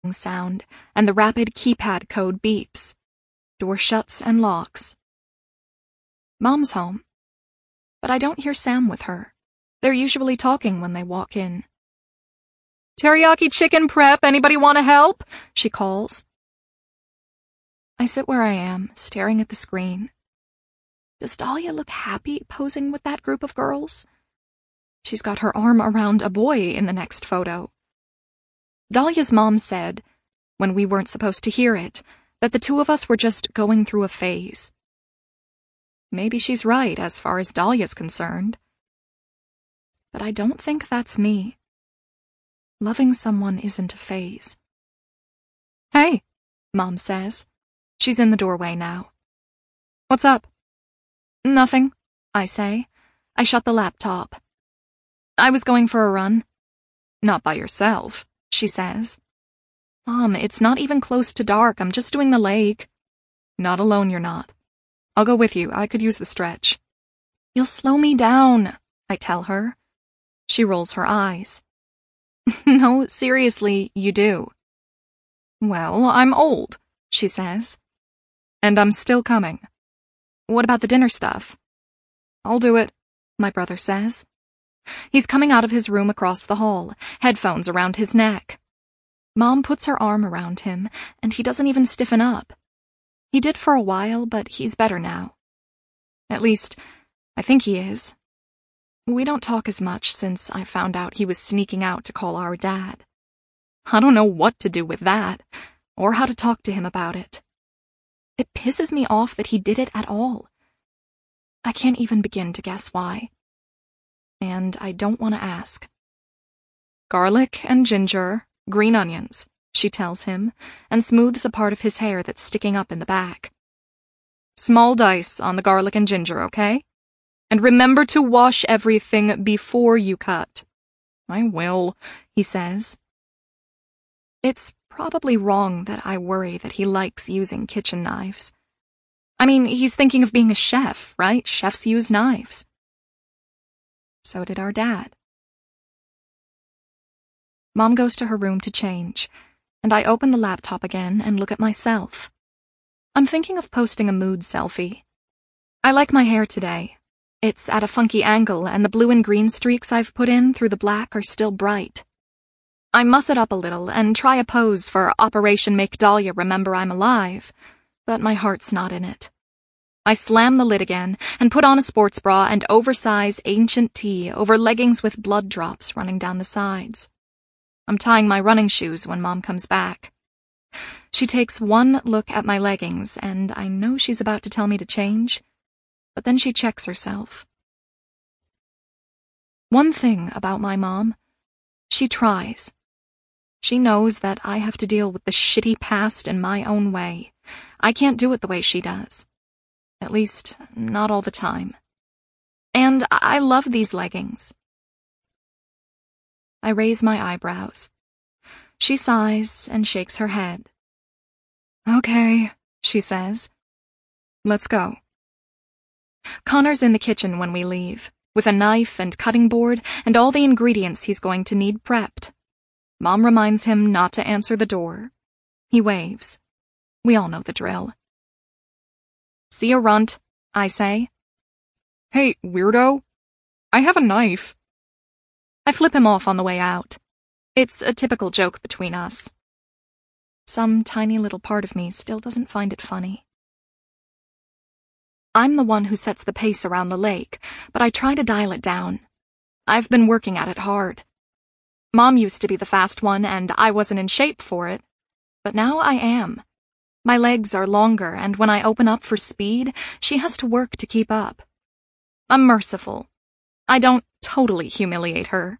sound, and the rapid keypad code beeps. Door shuts and locks. Mom's home. But I don't hear Sam with her. They're usually talking when they walk in. "Teriyaki chicken prep, anybody want to help?" she calls. I sit where I am, staring at the screen. Does Dahlia look happy posing with that group of girls? She's got her arm around a boy in the next photo. Dahlia's mom said, when we weren't supposed to hear it, that the two of us were just going through a phase. Maybe she's right as far as Dahlia's concerned. But I don't think that's me. Loving someone isn't a phase. "Hey," Mom says. She's in the doorway now. "What's up?" "Nothing," I say. I shut the laptop. "I was going for a run." "Not by yourself," she says. "Mom, it's not even close to dark. I'm just doing the lake." "Not alone, you're not. I'll go with you. I could use the stretch." "You'll slow me down," I tell her. She rolls her eyes. "No, seriously, you do." "Well, I'm old," she says. "And I'm still coming." "What about the dinner stuff?" "I'll do it," my brother says. He's coming out of his room across the hall, headphones around his neck. Mom puts her arm around him, and he doesn't even stiffen up. He did for a while, but he's better now. At least, I think he is. We don't talk as much since I found out he was sneaking out to call our dad. I don't know what to do with that, or how to talk to him about it. It pisses me off that he did it at all. I can't even begin to guess why. And I don't want to ask. "Garlic and ginger, green onions," she tells him, and smooths a part of his hair that's sticking up in the back. "Small dice on the garlic and ginger, okay? And remember to wash everything before you cut." "I will," he says. It's probably wrong that I worry that he likes using kitchen knives. I mean, he's thinking of being a chef, right? Chefs use knives. So did our dad. Mom goes to her room to change, and I open the laptop again and look at myself. I'm thinking of posting a mood selfie. I like my hair today. It's at a funky angle, and the blue and green streaks I've put in through the black are still bright. I muss it up a little and try a pose for Operation Make Dahlia Remember I'm Alive, but my heart's not in it. I slam the lid again and put on a sports bra and oversized ancient tee over leggings with blood drops running down the sides. I'm tying my running shoes when Mom comes back. She takes one look at my leggings, and I know she's about to tell me to change, but then she checks herself. One thing about my mom, she tries. She knows that I have to deal with the shitty past in my own way. I can't do it the way she does. At least, not all the time. And I love these leggings. I raise my eyebrows. She sighs and shakes her head. "Okay," she says. "Let's go." Connor's in the kitchen when we leave, with a knife and cutting board and all the ingredients he's going to need prepped. Mom reminds him not to answer the door. He waves. We all know the drill. "See ya, runt," I say. "Hey, weirdo. I have a knife." I flip him off on the way out. It's a typical joke between us. Some tiny little part of me still doesn't find it funny. I'm the one who sets the pace around the lake, but I try to dial it down. I've been working at it hard. Mom used to be the fast one, and I wasn't in shape for it. But now I am. My legs are longer, and when I open up for speed, she has to work to keep up. I'm merciful. I don't totally humiliate her.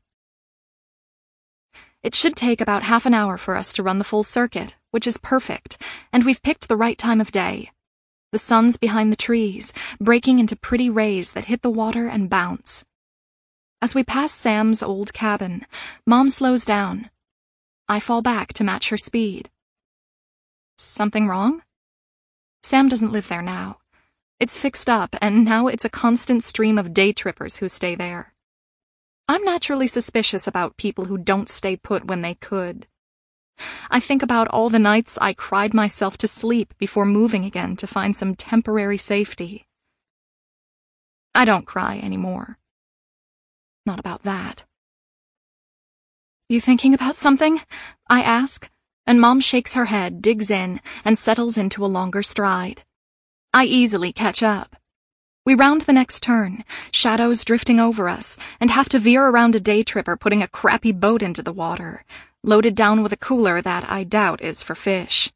It should take about half an hour for us to run the full circuit, which is perfect, and we've picked the right time of day. The sun's behind the trees, breaking into pretty rays that hit the water and bounce. As we pass Sam's old cabin, Mom slows down. I fall back to match her speed. Something wrong? Sam doesn't live there now. It's fixed up, and now it's a constant stream of day trippers who stay there. I'm naturally suspicious about people who don't stay put when they could. I think about all the nights I cried myself to sleep before moving again to find some temporary safety. I don't cry anymore. Not about that. You thinking about something? I ask, and Mom shakes her head, digs in, and settles into a longer stride. I easily catch up. We round the next turn, shadows drifting over us, and have to veer around a day tripper putting a crappy boat into the water, loaded down with a cooler that I doubt is for fish.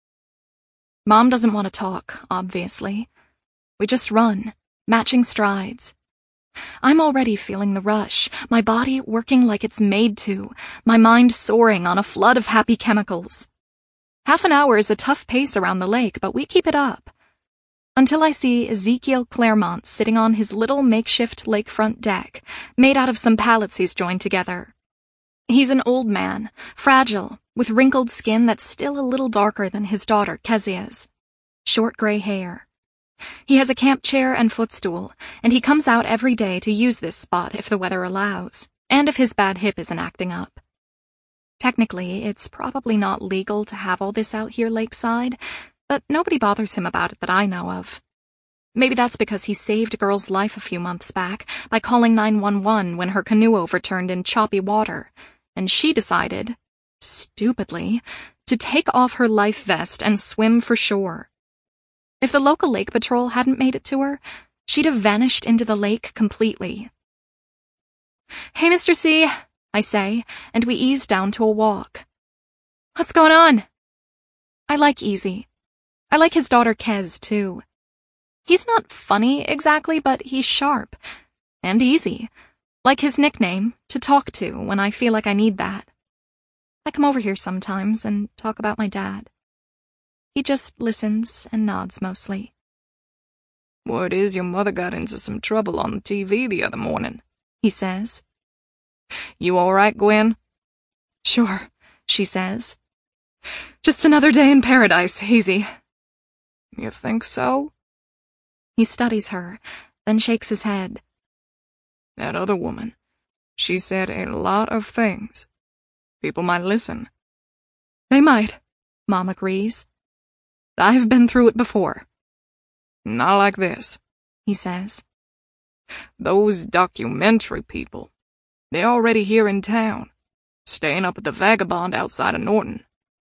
Mom doesn't want to talk, obviously. We just run, matching strides. I'm already feeling the rush, my body working like it's made to, my mind soaring on a flood of happy chemicals. Half an hour is a tough pace around the lake, but we keep it up. Until I see Ezekiel Claremont sitting on his little makeshift lakefront deck, made out of some pallets he's joined together. He's an old man, fragile, with wrinkled skin that's still a little darker than his daughter Kezia's. Short gray hair. He has a camp chair and footstool, and he comes out every day to use this spot if the weather allows, and if his bad hip isn't acting up. Technically, it's probably not legal to have all this out here lakeside, but nobody bothers him about it that I know of. Maybe that's because he saved a girl's life a few months back by calling 911 when her canoe overturned in choppy water, and she decided, stupidly, to take off her life vest and swim for shore. If the local lake patrol hadn't made it to her, she'd have vanished into the lake completely. "Hey, Mr. C," I say, and we ease down to a walk. "What's going on?" I like Easy. I like his daughter Kez, too. He's not funny exactly, but he's sharp. And easy. Like his nickname, to talk to when I feel like I need that. I come over here sometimes and talk about my dad. He just listens and nods mostly. "Word is your mother got into some trouble on the TV the other morning," he says. "You all right, Gwen?" "Sure," she says. "Just another day in paradise, Hazy." "You think so?" He studies her, then shakes his head. "That other woman, she said a lot of things. People might listen." "They might," Mom agrees. "I've been through it before." "Not like this," he says. "Those documentary people, they're already here in town, staying up at the Vagabond outside of Norton."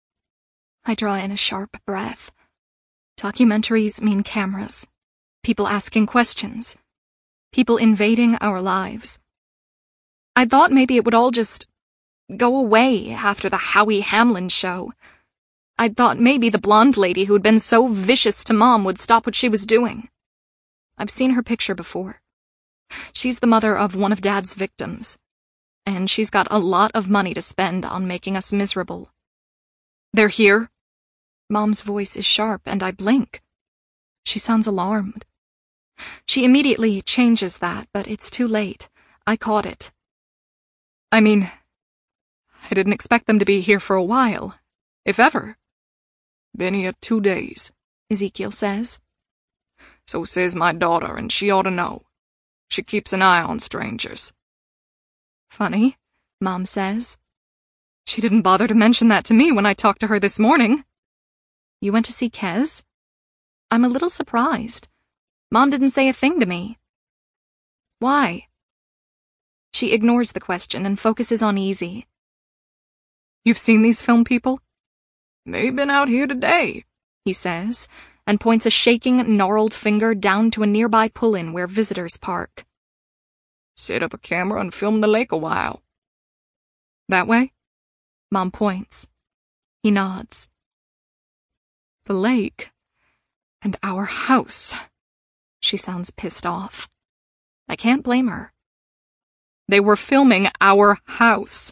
I draw in a sharp breath. Documentaries mean cameras. People asking questions. People invading our lives. I thought maybe it would all just go away after the Howie Hamlin show. I'd thought maybe the blonde lady who'd been so vicious to Mom would stop what she was doing. I've seen her picture before. She's the mother of one of Dad's victims, and she's got a lot of money to spend on making us miserable. "They're here?" Mom's voice is sharp, and I blink. She sounds alarmed. She immediately changes that, but it's too late. I caught it. "I mean, I didn't expect them to be here for a while, if ever." "Been here 2 days, Ezekiel says. "So says my daughter, and she ought to know. She keeps an eye on strangers." "Funny," Mom says. "She didn't bother to mention that to me when I talked to her this morning." "You went to see Kez?" I'm a little surprised. Mom didn't say a thing to me. "Why?" She ignores the question and focuses on Easy. "You've seen these film people?" "They've been out here today," he says, and points a shaking, gnarled finger down to a nearby pull-in where visitors park. "Set up a camera and film the lake a while." "That way?" Mom points. He nods. "The lake. And our house." She sounds pissed off. I can't blame her. They were filming our house.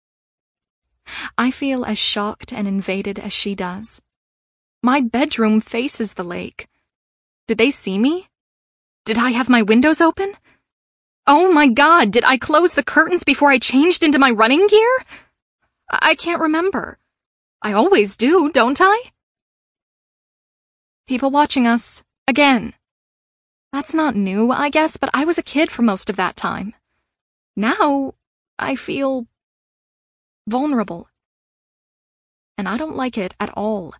I feel as shocked and invaded as she does. My bedroom faces the lake. Did they see me? Did I have my windows open? Oh my God, did I close the curtains before I changed into my running gear? I can't remember. I always do, don't I? People watching us, again. That's not new, I guess, but I was a kid for most of that time. Now, I feel vulnerable. and I don't like it at all.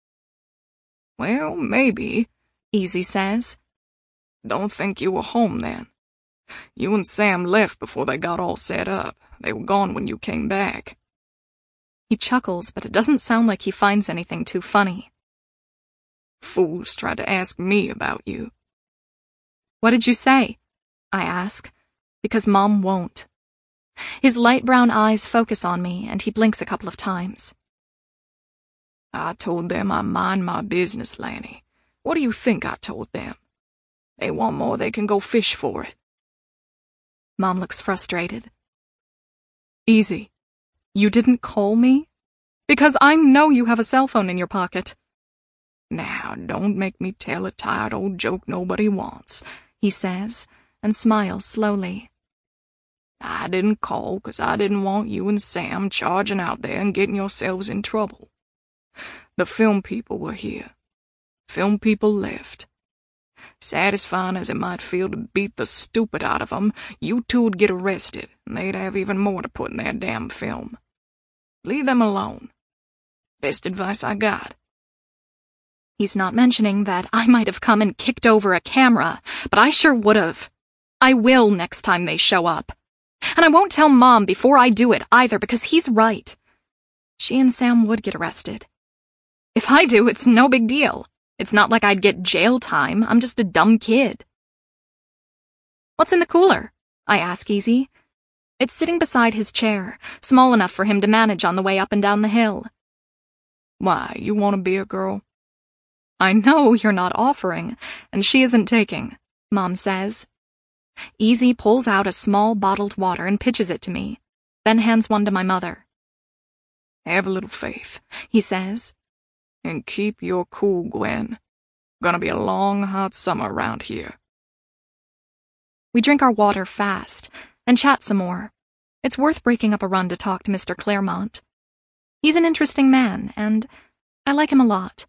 Well, maybe, Easy says. Don't think you were home then. You and Sam left before they got all set up. They were gone when you came back. He chuckles, but it doesn't sound like he finds anything too funny. Fools tried to ask me about you. What did you say? I ask, because Mom won't. His light brown eyes focus on me, and he blinks a couple of times. I told them I mind my business, Lanny. What do you think I told them? They want more, they can go fish for it. Mom looks frustrated. Easy. You didn't call me? Because I know you have a cell phone in your pocket. Now, don't make me tell a tired old joke nobody wants, he says, and smiles slowly. I didn't call 'cause I didn't want you and Sam charging out there and getting yourselves in trouble. The film people were here. Film people left. Satisfying as it might feel to beat the stupid out of them, you two'd get arrested, and they'd have even more to put in their damn film. Leave them alone. Best advice I got. He's not mentioning that I might have come and kicked over a camera, but I sure would've. I will next time they show up. And I won't tell Mom before I do it either, because he's right. She and Sam would get arrested. If I do, it's no big deal. It's not like I'd get jail time. I'm just a dumb kid. What's in the cooler? I ask Easy. It's sitting beside his chair, small enough for him to manage on the way up and down the hill. Why, you want a beer, girl? I know you're not offering, and she isn't taking, Mom says. Easy pulls out a small bottled water and pitches it to me, then hands one to my mother. Have a little faith, he says. And keep your cool, Gwen. Gonna be a long, hot summer around here. We drink our water fast and chat some more. It's worth breaking up a run to talk to Mr. Claremont. He's an interesting man, and I like him a lot.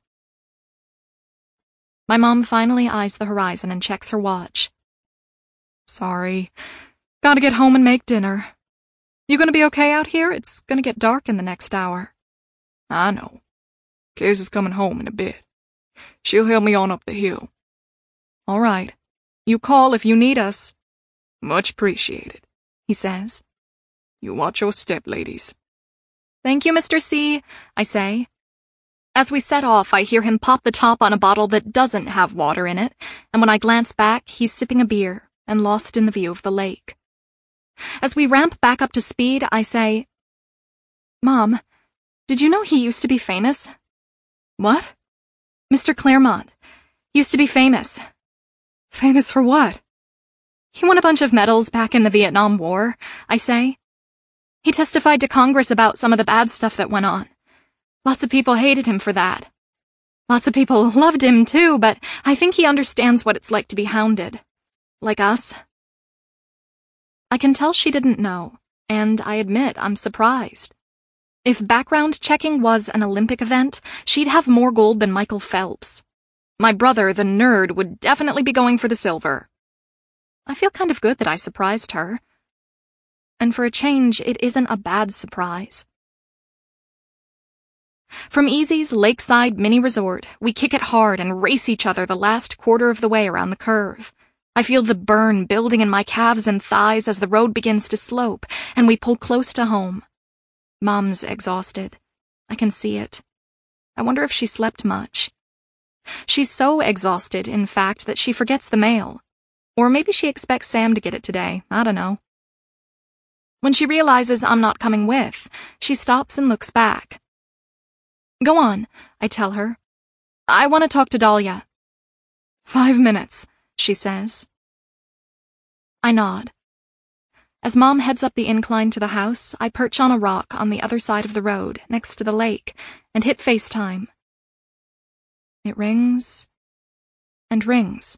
My mom finally eyes the horizon and checks her watch. Sorry. Gotta get home and make dinner. You gonna be okay out here? It's gonna get dark in the next hour. I know. Kez is coming home in a bit. She'll help me on up the hill. All right. You call if you need us. Much appreciated, he says. You watch your step, ladies. Thank you, Mr. C, I say. As we set off, I hear him pop the top on a bottle that doesn't have water in it, and when I glance back, he's sipping a beer and lost in the view of the lake. As we ramp back up to speed, I say, Mom, did you know he used to be famous? What? Mr. Claremont. Used to be famous. Famous for what? He won a bunch of medals back in the Vietnam War, I say. He testified to Congress about some of the bad stuff that went on. Lots of people hated him for that. Lots of people loved him too, but I think he understands what it's like to be hounded. Like us. I can tell she didn't know, and I admit I'm surprised. If background checking was an Olympic event, she'd have more gold than Michael Phelps. My brother, the nerd, would definitely be going for the silver. I feel kind of good that I surprised her. And for a change, it isn't a bad surprise. From Easy's lakeside mini resort, we kick it hard and race each other the last quarter of the way around the curve. I feel the burn building in my calves and thighs as the road begins to slope, and we pull close to home. Mom's exhausted. I can see it. I wonder if she slept much. She's so exhausted, in fact, that she forgets the mail. Or maybe she expects Sam to get it today. I don't know. When she realizes I'm not coming with, she stops and looks back. Go on, I tell her. I want to talk to Dahlia. 5 minutes, she says. I nod. As Mom heads up the incline to the house, I perch on a rock on the other side of the road, next to the lake, and hit FaceTime. It rings and rings.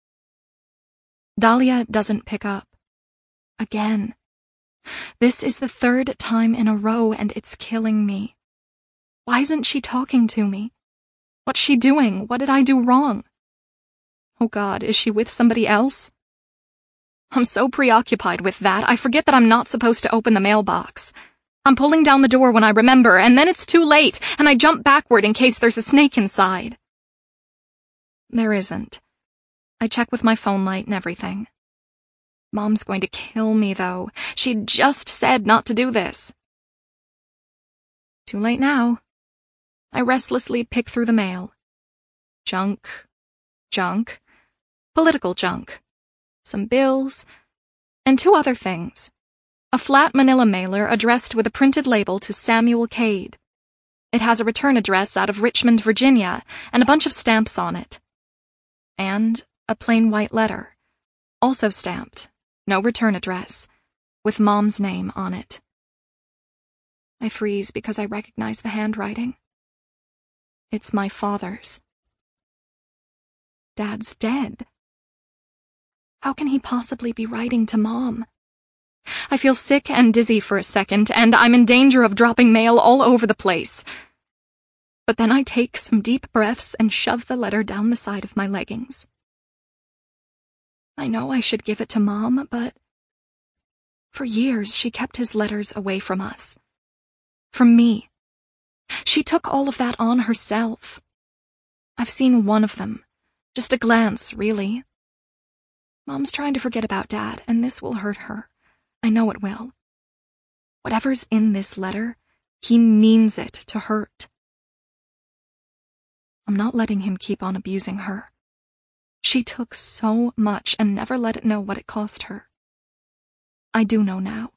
Dahlia doesn't pick up. Again. This is the 3rd time in a row, and it's killing me. Why isn't she talking to me? What's she doing? What did I do wrong? Oh God, is she with somebody else? I'm so preoccupied with that, I forget that I'm not supposed to open the mailbox. I'm pulling down the door when I remember, and then it's too late, and I jump backward in case there's a snake inside. There isn't. I check with my phone light and everything. Mom's going to kill me, though. She just said not to do this. Too late now. I restlessly pick through the mail. Junk. Political junk. Some bills. And 2 other things. A flat manila mailer addressed with a printed label to Samuel Cade. It has a return address out of Richmond, Virginia, and a bunch of stamps on it. And a plain white letter, also stamped, no return address, with Mom's name on it. I freeze because I recognize the handwriting. It's my father's. Dad's dead. How can he possibly be writing to Mom? I feel sick and dizzy for a second, and I'm in danger of dropping mail all over the place. But then I take some deep breaths and shove the letter down the side of my leggings. I know I should give it to Mom, but for years she kept his letters away from us. From me. She took all of that on herself. I've seen one of them. Just a glance, really. Mom's trying to forget about Dad, and this will hurt her. I know it will. Whatever's in this letter, he means it to hurt. I'm not letting him keep on abusing her. She took so much and never let it know what it cost her. I do know now.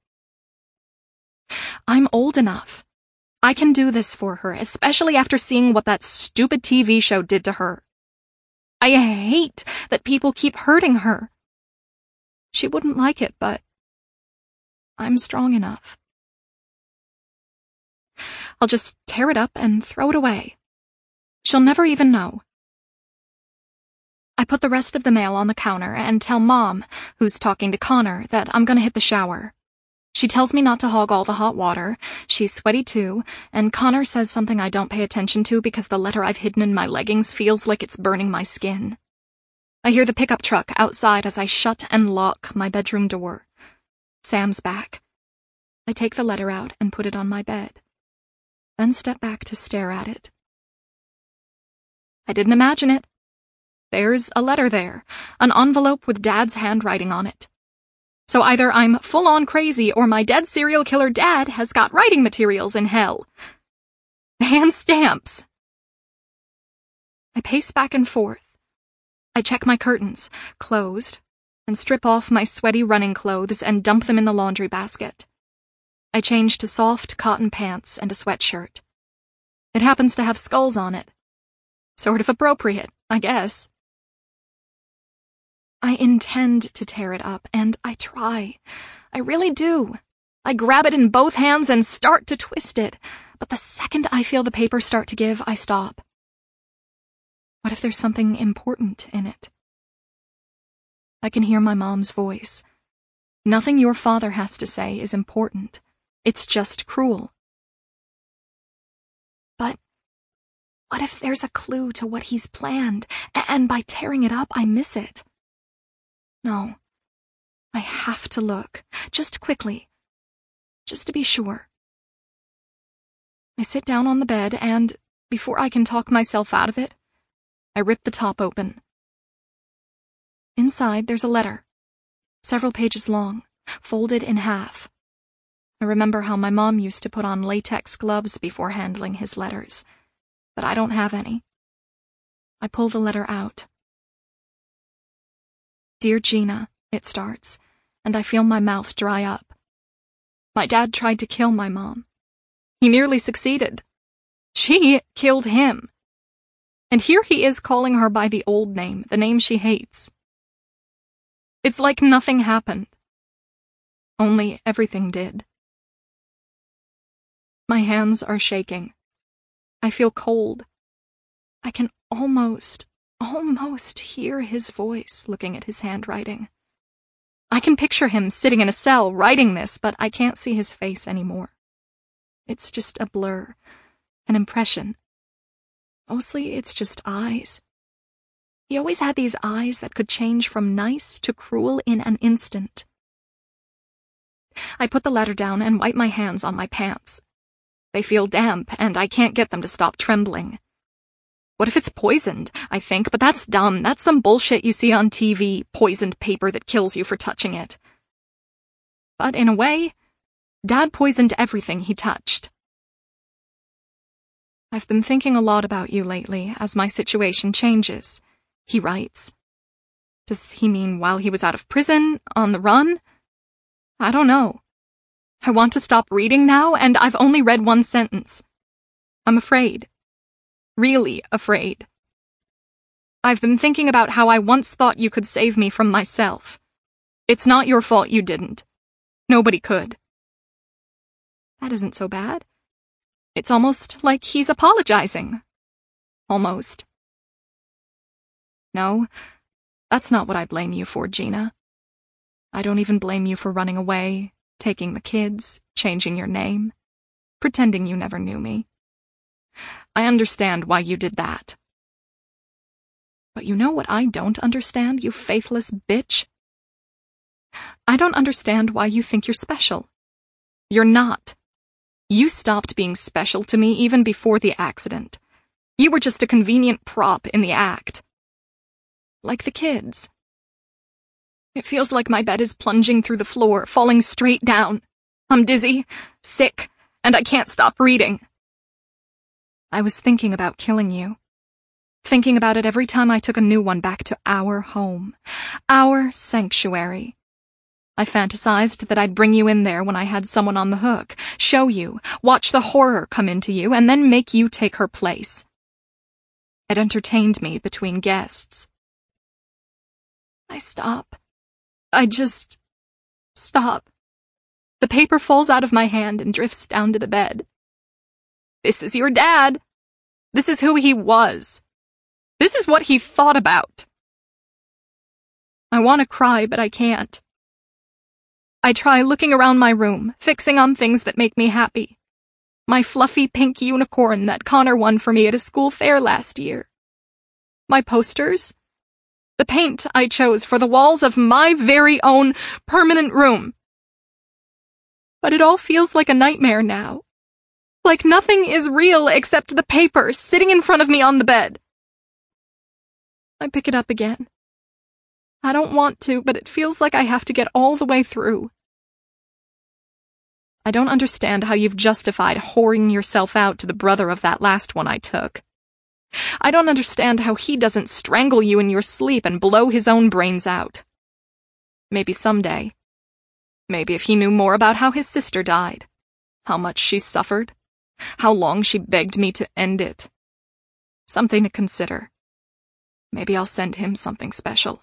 I'm old enough. I can do this for her, especially after seeing what that stupid TV show did to her. I hate that people keep hurting her. She wouldn't like it, but I'm strong enough. I'll just tear it up and throw it away. She'll never even know. I put the rest of the mail on the counter and tell Mom, who's talking to Connor, that I'm gonna hit the shower. She tells me not to hog all the hot water. She's sweaty too, and Connor says something I don't pay attention to because the letter I've hidden in my leggings feels like it's burning my skin. I hear the pickup truck outside as I shut and lock my bedroom door. Sam's back. I take the letter out and put it on my bed, then step back to stare at it. I didn't imagine it. There's a letter there, an envelope with Dad's handwriting on it. So either I'm full-on crazy or my dead serial killer dad has got writing materials in hell. And stamps. I pace back and forth. I check my curtains, closed, and strip off my sweaty running clothes and dump them in the laundry basket. I change to soft cotton pants and a sweatshirt. It happens to have skulls on it. Sort of appropriate, I guess. I intend to tear it up, and I try. I really do. I grab it in both hands and start to twist it, but the second I feel the paper start to give, I stop. What if there's something important in it? I can hear my mom's voice. Nothing your father has to say is important. It's just cruel. But what if there's a clue to what he's planned, and by tearing it up, I miss it? No. I have to look, just quickly, just to be sure. I sit down on the bed, and before I can talk myself out of it, I rip the top open. Inside, there's a letter, several pages long, folded in half. I remember how my mom used to put on latex gloves before handling his letters, but I don't have any. I pull the letter out. Dear Gina, it starts, and I feel my mouth dry up. My dad tried to kill my mom. He nearly succeeded. She killed him. And here he is calling her by the old name, the name she hates. It's like nothing happened. Only everything did. My hands are shaking. I feel cold. I can almost hear his voice looking at his handwriting. I can picture him sitting in a cell writing this, but I can't see his face anymore. It's just a blur, an impression. Mostly it's just eyes. He always had these eyes that could change from nice to cruel in an instant. I put the letter down and wipe my hands on my pants. They feel damp, and I can't get them to stop trembling. What if it's poisoned, I think, but that's dumb. That's some bullshit you see on TV, poisoned paper that kills you for touching it. But in a way, Dad poisoned everything he touched. I've been thinking a lot about you lately as my situation changes, he writes. Does he mean while he was out of prison, on the run? I don't know. I want to stop reading now, and I've only read one sentence. I'm afraid. Really afraid. I've been thinking about how I once thought you could save me from myself. It's not your fault you didn't. Nobody could. That isn't so bad. It's almost like he's apologizing. Almost. No, that's not what I blame you for, Gina. I don't even blame you for running away, taking the kids, changing your name, pretending you never knew me. I understand why you did that. But you know what I don't understand, you faithless bitch? I don't understand why you think you're special. You're not. You stopped being special to me even before the accident. You were just a convenient prop in the act. Like the kids. It feels like my bed is plunging through the floor, falling straight down. I'm dizzy, sick, and I can't stop reading. I was thinking about killing you. Thinking about it every time I took a new one back to our home. Our sanctuary. I fantasized that I'd bring you in there when I had someone on the hook, show you, watch the horror come into you, and then make you take her place. It entertained me between guests. I stop. I just stop. The paper falls out of my hand and drifts down to the bed. This is your dad. This is who he was. This is what he thought about. I want to cry, but I can't. I try looking around my room, fixing on things that make me happy. My fluffy pink unicorn that Connor won for me at a school fair last year. My posters. The paint I chose for the walls of my very own permanent room. But it all feels like a nightmare now. Like nothing is real except the paper sitting in front of me on the bed. I pick it up again. I don't want to, but it feels like I have to get all the way through. I don't understand how you've justified whoring yourself out to the brother of that last one I took. I don't understand how he doesn't strangle you in your sleep and blow his own brains out. Maybe someday. Maybe if he knew more about how his sister died, how much she suffered, how long she begged me to end it. Something to consider. Maybe I'll send him something special.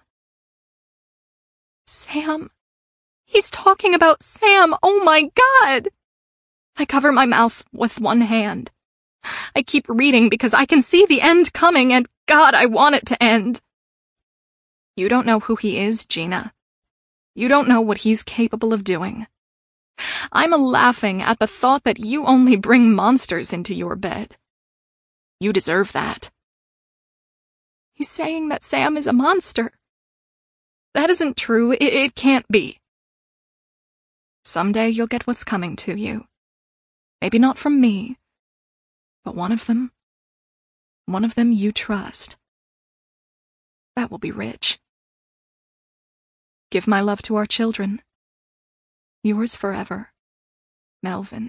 Sam. He's talking about Sam. Oh my God. I cover my mouth with one hand. I keep reading because I can see the end coming, and God, I want it to end. You don't know who he is, Gina. You don't know what he's capable of doing. I'm laughing at the thought that you only bring monsters into your bed. You deserve that. He's saying that Sam is a monster. That isn't true. It can't be. Someday you'll get what's coming to you. Maybe not from me, but one of them you trust. That will be rich. Give my love to our children. Yours forever, Melvin.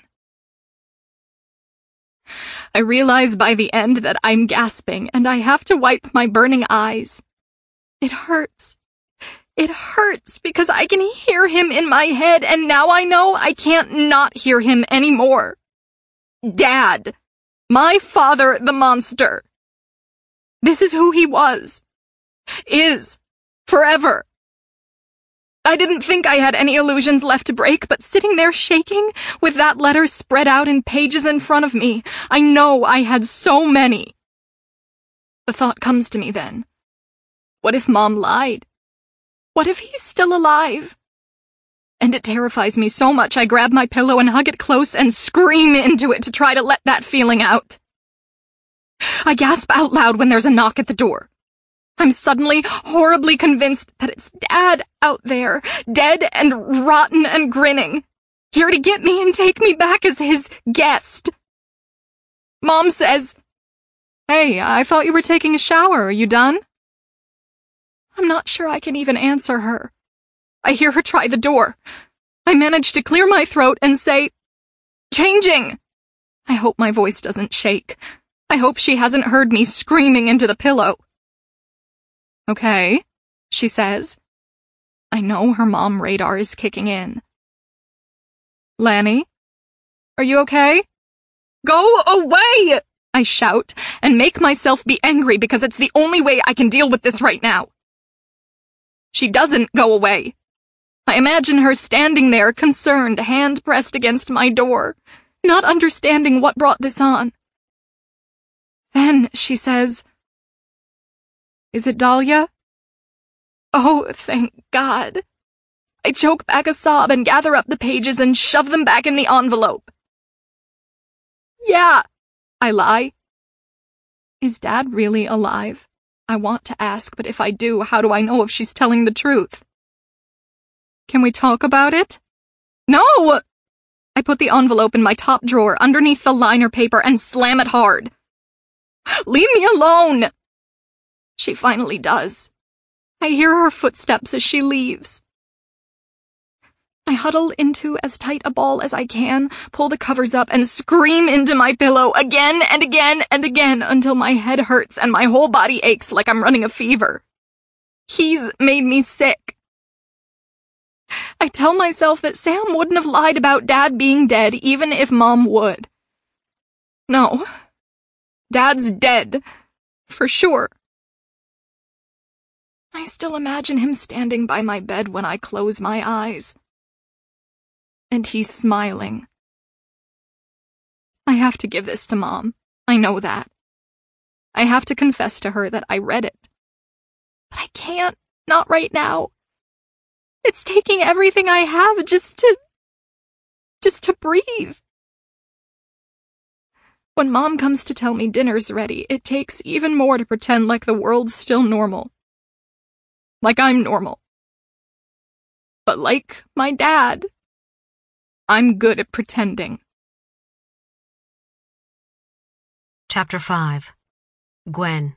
I realize by the end that I'm gasping, and I have to wipe my burning eyes. It hurts. It hurts because I can hear him in my head, and now I know I can't not hear him anymore. Dad. My father, the monster. This is who he was. Is. Forever. I didn't think I had any illusions left to break, but sitting there shaking, with that letter spread out in pages in front of me, I know I had so many. The thought comes to me then. What if Mom lied? What if he's still alive? And it terrifies me so much I grab my pillow and hug it close and scream into it to try to let that feeling out. I gasp out loud when there's a knock at the door. I'm suddenly horribly convinced that it's Dad out there, dead and rotten and grinning. here to get me and take me back as his guest. Mom says, "Hey, I thought you were taking a shower. Are you done?" I'm not sure I can even answer her. I hear her try the door. I manage to clear my throat and say, "Changing." I hope my voice doesn't shake. I hope she hasn't heard me screaming into the pillow. "Okay," she says. I know her mom radar is kicking in. "Lanny, are you okay?" "Go away!" I shout and make myself be angry because it's the only way I can deal with this right now. She doesn't go away. I imagine her standing there, concerned, hand pressed against my door, not understanding what brought this on. Then she says, "Is it Dahlia?" "Oh, thank God." I choke back a sob and gather up the pages and shove them back in the envelope. "Yeah," I lie. Is Dad really alive? I want to ask, but if I do, how do I know if she's telling the truth? "Can we talk about it?" "No!" I put the envelope in my top drawer underneath the liner paper and slam it hard. "Leave me alone!" She finally does. I hear her footsteps as she leaves. I huddle into as tight a ball as I can, pull the covers up, and scream into my pillow again and again and again until my head hurts and my whole body aches like I'm running a fever. He's made me sick. I tell myself that Sam wouldn't have lied about Dad being dead even if Mom would. No. Dad's dead. For sure. I still imagine him standing by my bed when I close my eyes. And he's smiling. I have to give this to Mom. I know that. I have to confess to her that I read it. But I can't. Not right now. It's taking everything I have just to breathe. When Mom comes to tell me dinner's ready, it takes even more to pretend like the world's still normal. Like I'm normal. But like my dad, I'm good at pretending. Chapter 5. Gwen.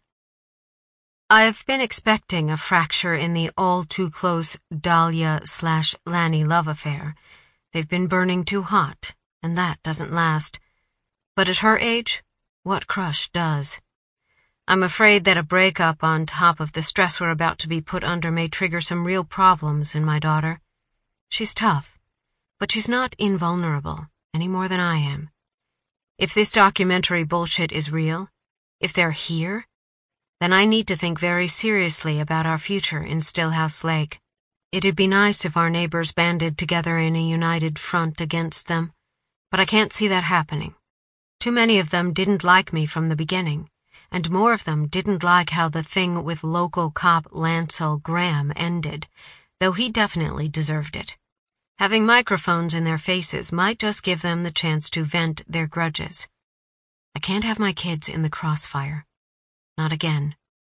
I've been expecting a fracture in the all-too-close Dahlia/Lanny love affair. They've been burning too hot, and that doesn't last. But at her age, what crush does? I'm afraid that a breakup on top of the stress we're about to be put under may trigger some real problems in my daughter. She's tough, but she's not invulnerable, any more than I am. If this documentary bullshit is real, if they're here, then I need to think very seriously about our future in Stillhouse Lake. It'd be nice if our neighbors banded together in a united front against them, but I can't see that happening. Too many of them didn't like me from the beginning, and more of them didn't like how the thing with local cop Lancel Graham ended, though he definitely deserved it. Having microphones in their faces might just give them the chance to vent their grudges. I can't have my kids in the crossfire. Not again.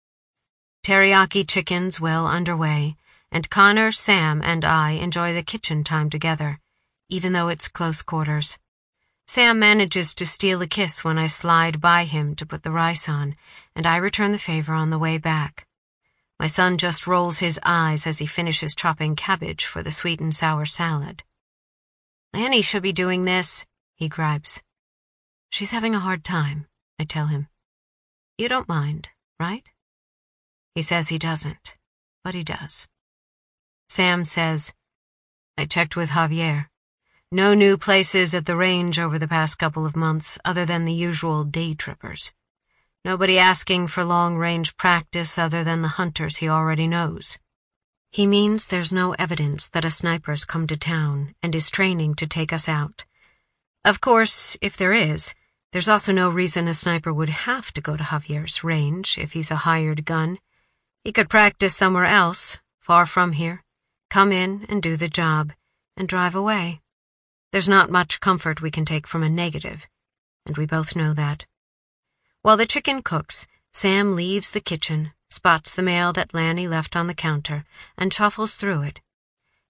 Teriyaki chicken's well underway, and Connor, Sam, and I enjoy the kitchen time together, even though it's close quarters. Sam manages to steal a kiss when I slide by him to put the rice on, and I return the favor on the way back. My son just rolls his eyes as he finishes chopping cabbage for the sweet and sour salad. "Lanny should be doing this," he gripes. "She's having a hard time," I tell him. "You don't mind, right?" He says he doesn't, but he does. Sam says, "I checked with Javier. No new places at the range over the past couple of months other than the usual day trippers. Nobody asking for long-range practice other than the hunters he already knows." He means there's no evidence that a sniper's come to town and is training to take us out. Of course, if there is, there's also no reason a sniper would have to go to Javier's range if he's a hired gun. He could practice somewhere else, far from here, come in and do the job, and drive away. There's not much comfort we can take from a negative, and we both know that. While the chicken cooks, Sam leaves the kitchen, spots the mail that Lanny left on the counter, and shuffles through it.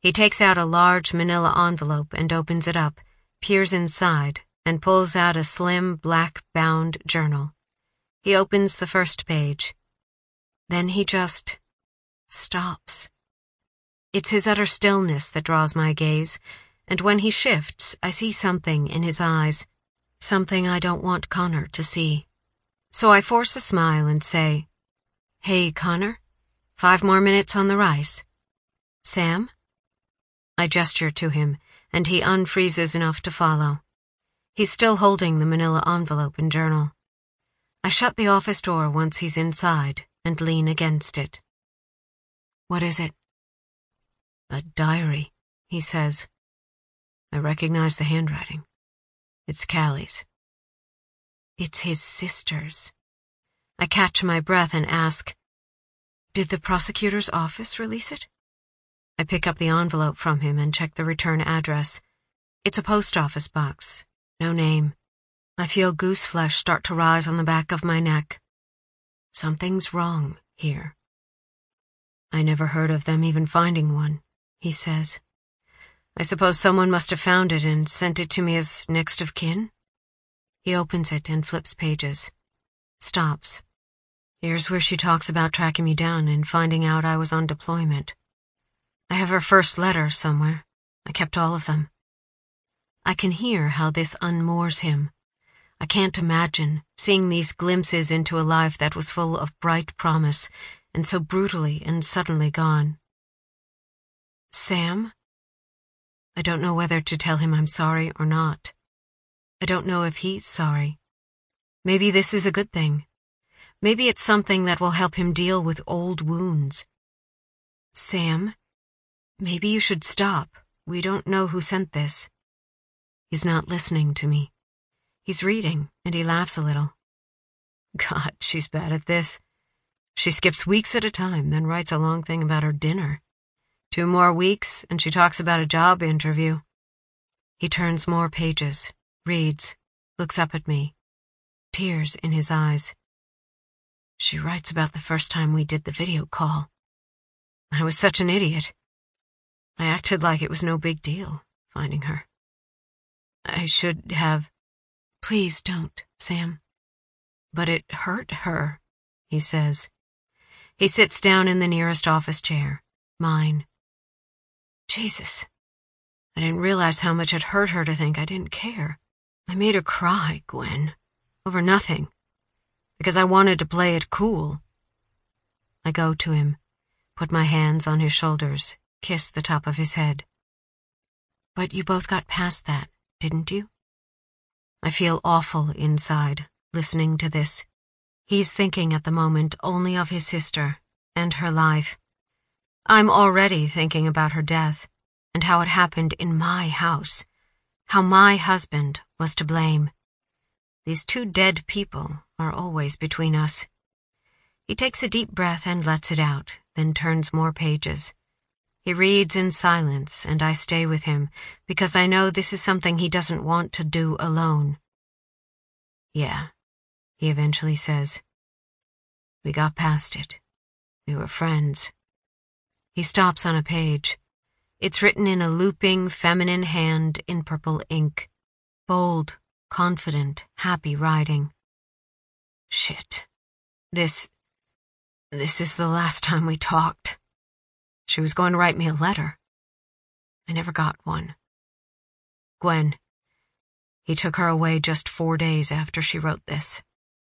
He takes out a large manila envelope and opens it up, peers inside, and pulls out a slim, black-bound journal. He opens the first page. Then he just stops. It's his utter stillness that draws my gaze, and when he shifts, I see something in his eyes, something I don't want Connor to see. So I force a smile and say, "Hey, Connor, 5 more minutes on the rice. Sam?" I gesture to him, and he unfreezes enough to follow. He's still holding the manila envelope and journal. I shut the office door once he's inside and lean against it. "What is it?" "A diary," he says. I recognize the handwriting. It's Callie's. It's his sister's. I catch my breath and ask, "Did the prosecutor's office release it?" I pick up the envelope from him and check the return address. It's a post office box. No name. I feel gooseflesh start to rise on the back of my neck. Something's wrong here. "I never heard of them even finding one," he says. "I suppose someone must have found it and sent it to me as next of kin?" He opens it and flips pages. Stops. Here's where she talks about tracking me down and finding out I was on deployment. I have her first letter somewhere. I kept all of them. I can hear how this unmoors him. I can't imagine seeing these glimpses into a life that was full of bright promise and so brutally and suddenly gone. "Sam?" I don't know whether to tell him I'm sorry or not. I don't know if he's sorry. Maybe this is a good thing. Maybe it's something that will help him deal with old wounds. "Sam, maybe you should stop. We don't know who sent this." He's not listening to me. He's reading, and he laughs a little. God, she's bad at this. She skips weeks at a time, then writes a long thing about her dinner. 2 more weeks, and she talks about a job interview. He turns more pages, reads, looks up at me, tears in his eyes. She writes about the first time we did the video call. I was such an idiot. I acted like it was no big deal, finding her. I should have... "Please don't, Sam." "But it hurt her," he says. He sits down in the nearest office chair, mine. Jesus. I didn't realize how much it hurt her to think I didn't care. I made her cry, Gwen, over nothing, because I wanted to play it cool. I go to him, put my hands on his shoulders, kiss the top of his head. "But you both got past that, didn't you?" I feel awful inside, listening to this. He's thinking at the moment only of his sister and her life. I'm already thinking about her death and how it happened in my house, how my husband was to blame. These 2 dead people are always between us. He takes a deep breath and lets it out, then turns more pages. He reads in silence, and I stay with him, because I know this is something he doesn't want to do alone. "Yeah," he eventually says. "We got past it. We were friends." He stops on a page. It's written in a looping, feminine hand in purple ink. Bold, confident, happy writing. Shit. This is the last time we talked. She was going to write me a letter. I never got one. Gwen. He took her away just 4 days after she wrote this.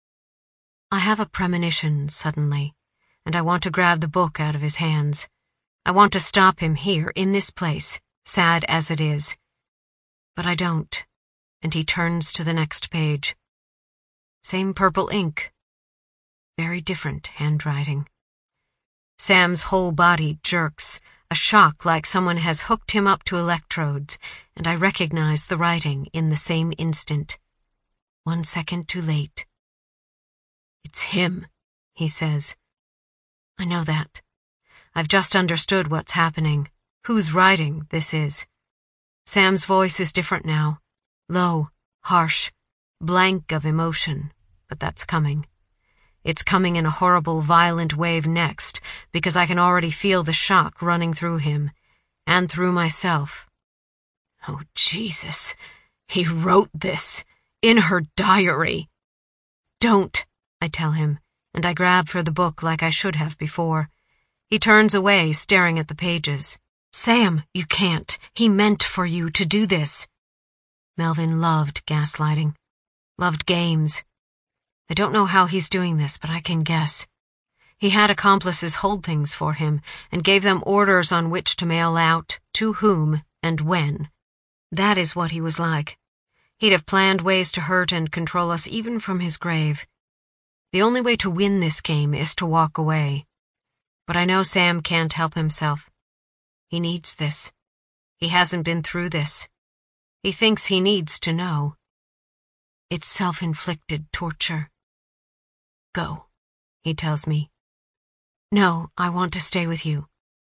I have a premonition suddenly, and I want to grab the book out of his hands. I want to stop him here, in this place, sad as it is. But I don't, and he turns to the next page. Same purple ink. Very different handwriting. Sam's whole body jerks, a shock like someone has hooked him up to electrodes, and I recognize the writing in the same instant. 1 second too late. "It's him," he says. I know that. I've just understood what's happening, whose writing this is. Sam's voice is different now. Low, harsh, blank of emotion, but that's coming. It's coming in a horrible, violent wave next, because I can already feel the shock running through him, and through myself. Oh, Jesus. He wrote this in her diary. Don't, I tell him, and I grab for the book like I should have before. He turns away, staring at the pages. Sam, you can't. He meant for you to do this. Melvin loved gaslighting, loved games. I don't know how he's doing this, but I can guess. He had accomplices hold things for him and gave them orders on which to mail out, to whom, and when. That is what he was like. He'd have planned ways to hurt and control us even from his grave. The only way to win this game is to walk away. But I know Sam can't help himself. He needs this. He hasn't been through this. He thinks he needs to know. It's self-inflicted torture. Go, he tells me. No, I want to stay with you.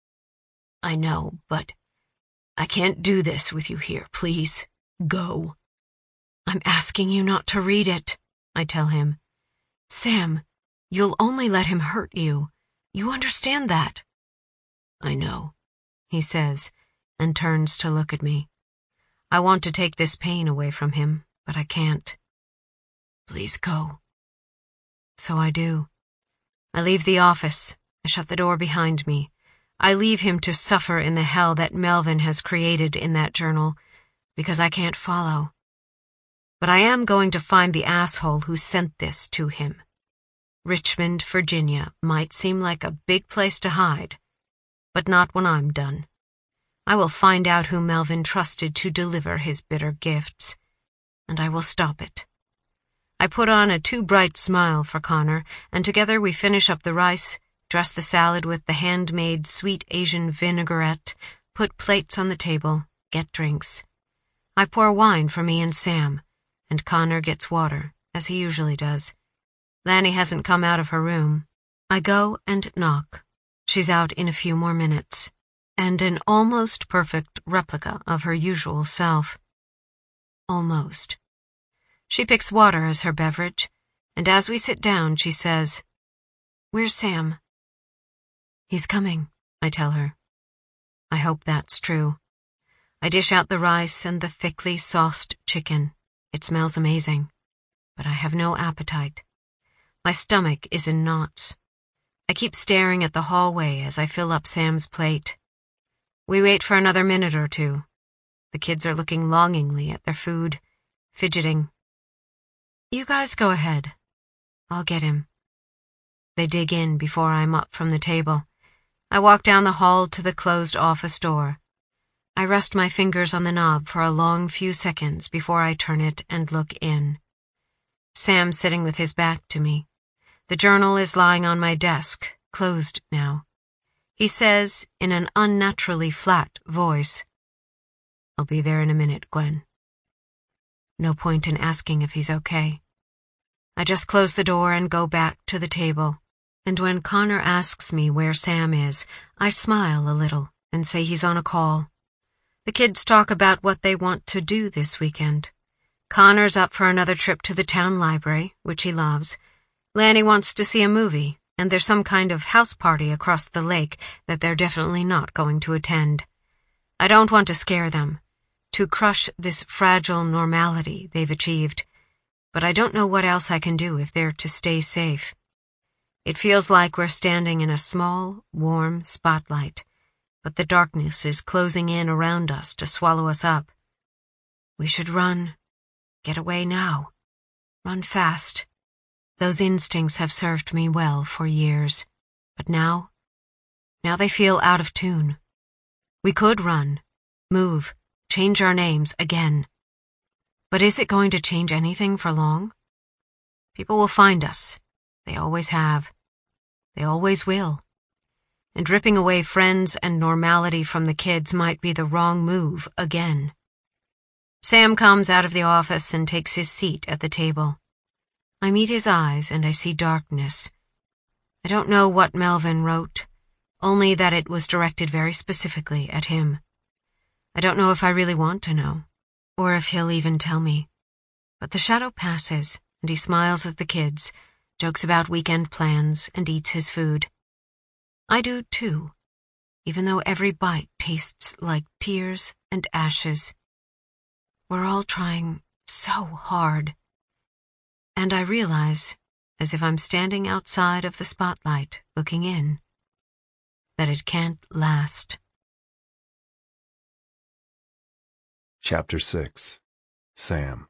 I know, but I can't do this with you here, please. Go. I'm asking you not to read it, I tell him. Sam, you'll only let him hurt you. You understand that? I know, he says, and turns to look at me. I want to take this pain away from him, but I can't. Please go. So I do. I leave the office. I shut the door behind me. I leave him to suffer in the hell that Melvin has created in that journal, because I can't follow. But I am going to find the asshole who sent this to him. Richmond, Virginia might seem like a big place to hide, but not when I'm done. I will find out who Melvin trusted to deliver his bitter gifts, and I will stop it. I put on a too bright smile for Connor, and together we finish up the rice, dress the salad with the handmade sweet Asian vinaigrette, put plates on the table, get drinks. I pour wine for me and Sam, and Connor gets water, as he usually does. Lanny hasn't come out of her room. I go and knock. She's out in a few more minutes, and an almost perfect replica of her usual self. Almost. She picks water as her beverage, and as we sit down, she says, "Where's Sam?" "He's coming," I tell her. I hope that's true. I dish out the rice and the thickly sauced chicken. It smells amazing, but I have no appetite. My stomach is in knots. I keep staring at the hallway as I fill up Sam's plate. We wait for another minute or two. The kids are looking longingly at their food, fidgeting. "You guys go ahead. I'll get him." They dig in before I'm up from the table. I walk down the hall to the closed office door. I rest my fingers on the knob for a long few seconds before I turn it and look in. Sam's sitting with his back to me. The journal is lying on my desk, closed now. He says, in an unnaturally flat voice, "I'll be there in a minute, Gwen." No point in asking if he's okay. I just close the door and go back to the table, and when Connor asks me where Sam is, I smile a little and say he's on a call. The kids talk about what they want to do this weekend. Connor's up for another trip to the town library, which he loves. Lanny wants to see a movie, and there's some kind of house party across the lake that they're definitely not going to attend. I don't want to scare them, to crush this fragile normality they've achieved, but I don't know what else I can do if they're to stay safe. It feels like we're standing in a small, warm spotlight, but the darkness is closing in around us to swallow us up. We should run. Get away now. Run fast. Those instincts have served me well for years, but now they feel out of tune. We could run, move, change our names again. But is it going to change anything for long? People will find us. They always have. They always will. And ripping away friends and normality from the kids might be the wrong move again. Sam comes out of the office and takes his seat at the table. I meet his eyes and I see darkness. I don't know what Melvin wrote, only that it was directed very specifically at him. I don't know if I really want to know, or if he'll even tell me. But the shadow passes, and he smiles at the kids, jokes about weekend plans, and eats his food. I do too, even though every bite tastes like tears and ashes. We're all trying so hard. And I realize, as if I'm standing outside of the spotlight looking in, that it can't last. Chapter 6. Sam.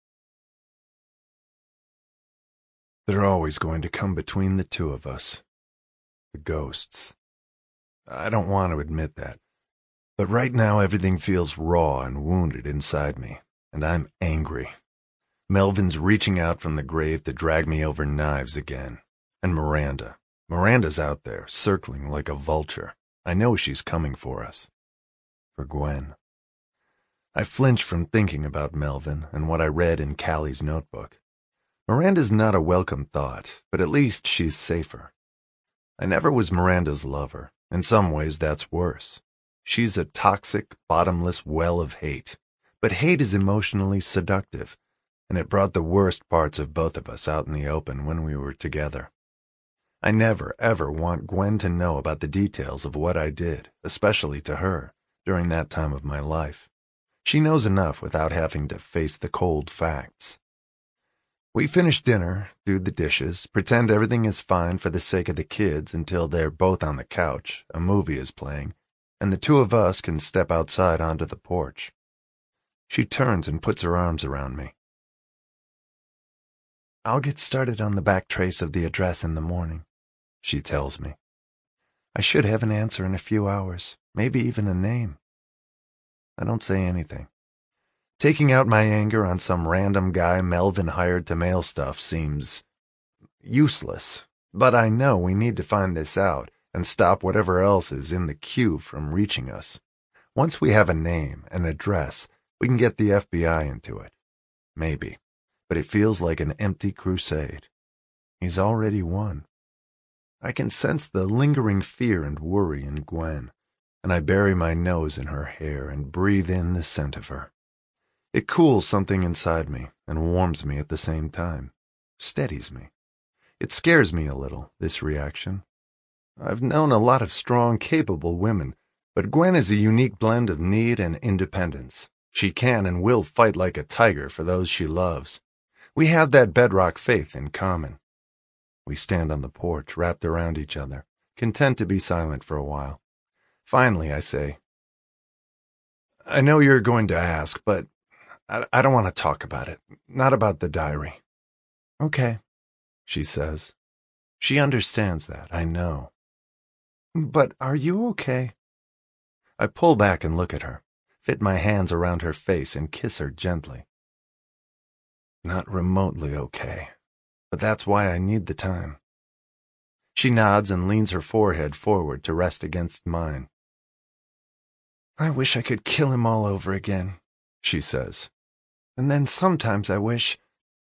They're always going to come between the two of us. The ghosts. I don't want to admit that. But right now everything feels raw and wounded inside me, and I'm angry. Melvin's reaching out from the grave to drag me over knives again. And Miranda. Miranda's out there, circling like a vulture. I know she's coming for us. For Gwen. I flinch from thinking about Melvin and what I read in Callie's notebook. Miranda's not a welcome thought, but at least she's safer. I never was Miranda's lover. In some ways, that's worse. She's a toxic, bottomless well of hate. But hate is emotionally seductive, and it brought the worst parts of both of us out in the open when we were together. I never, ever want Gwen to know about the details of what I did, especially to her, during that time of my life. She knows enough without having to face the cold facts. We finish dinner, do the dishes, pretend everything is fine for the sake of the kids until they're both on the couch, a movie is playing, and the two of us can step outside onto the porch. She turns and puts her arms around me. I'll get started on the back trace of the address in the morning, she tells me. I should have an answer in a few hours, maybe even a name. I don't say anything. Taking out my anger on some random guy Melvin hired to mail stuff seems useless, but I know we need to find this out and stop whatever else is in the queue from reaching us. Once we have a name, an address, we can get the FBI into it. Maybe, but it feels like an empty crusade. He's already won. I can sense the lingering fear and worry in Gwen, and I bury my nose in her hair and breathe in the scent of her. It cools something inside me and warms me at the same time, steadies me. It scares me a little, this reaction. I've known a lot of strong, capable women, but Gwen is a unique blend of need and independence. She can and will fight like a tiger for those she loves. We have that bedrock faith in common. We stand on the porch, wrapped around each other, content to be silent for a while. Finally, I say, I know you're going to ask, but I don't want to talk about it. Not about the diary. Okay, she says. She understands that, I know. But are you okay? I pull back and look at her, fit my hands around her face and kiss her gently. Not remotely okay, but that's why I need the time. She nods and leans her forehead forward to rest against mine. I wish I could kill him all over again, she says. And then sometimes I wish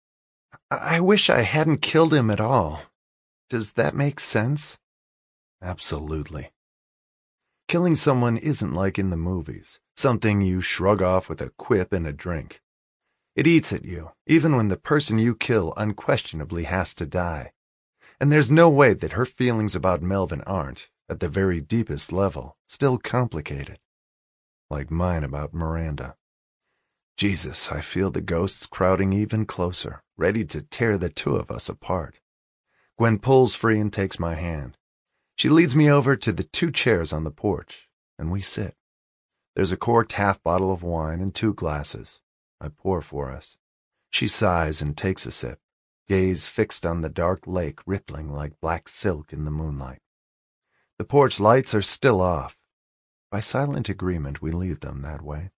I hadn't killed him at all. Does that make sense? Absolutely. Killing someone isn't like in the movies, something you shrug off with a quip and a drink. It eats at you, even when the person you kill unquestionably has to die. And there's no way that her feelings about Melvin aren't, at the very deepest level, still complicated. Like mine about Miranda. Jesus, I feel the ghosts crowding even closer, ready to tear the two of us apart. Gwen pulls free and takes my hand. She leads me over to the 2 chairs on the porch, and we sit. There's a corked half bottle of wine and 2 glasses. I pour for us. She sighs and takes a sip, gaze fixed on the dark lake rippling like black silk in the moonlight. The porch lights are still off. By silent agreement, we leave them that way.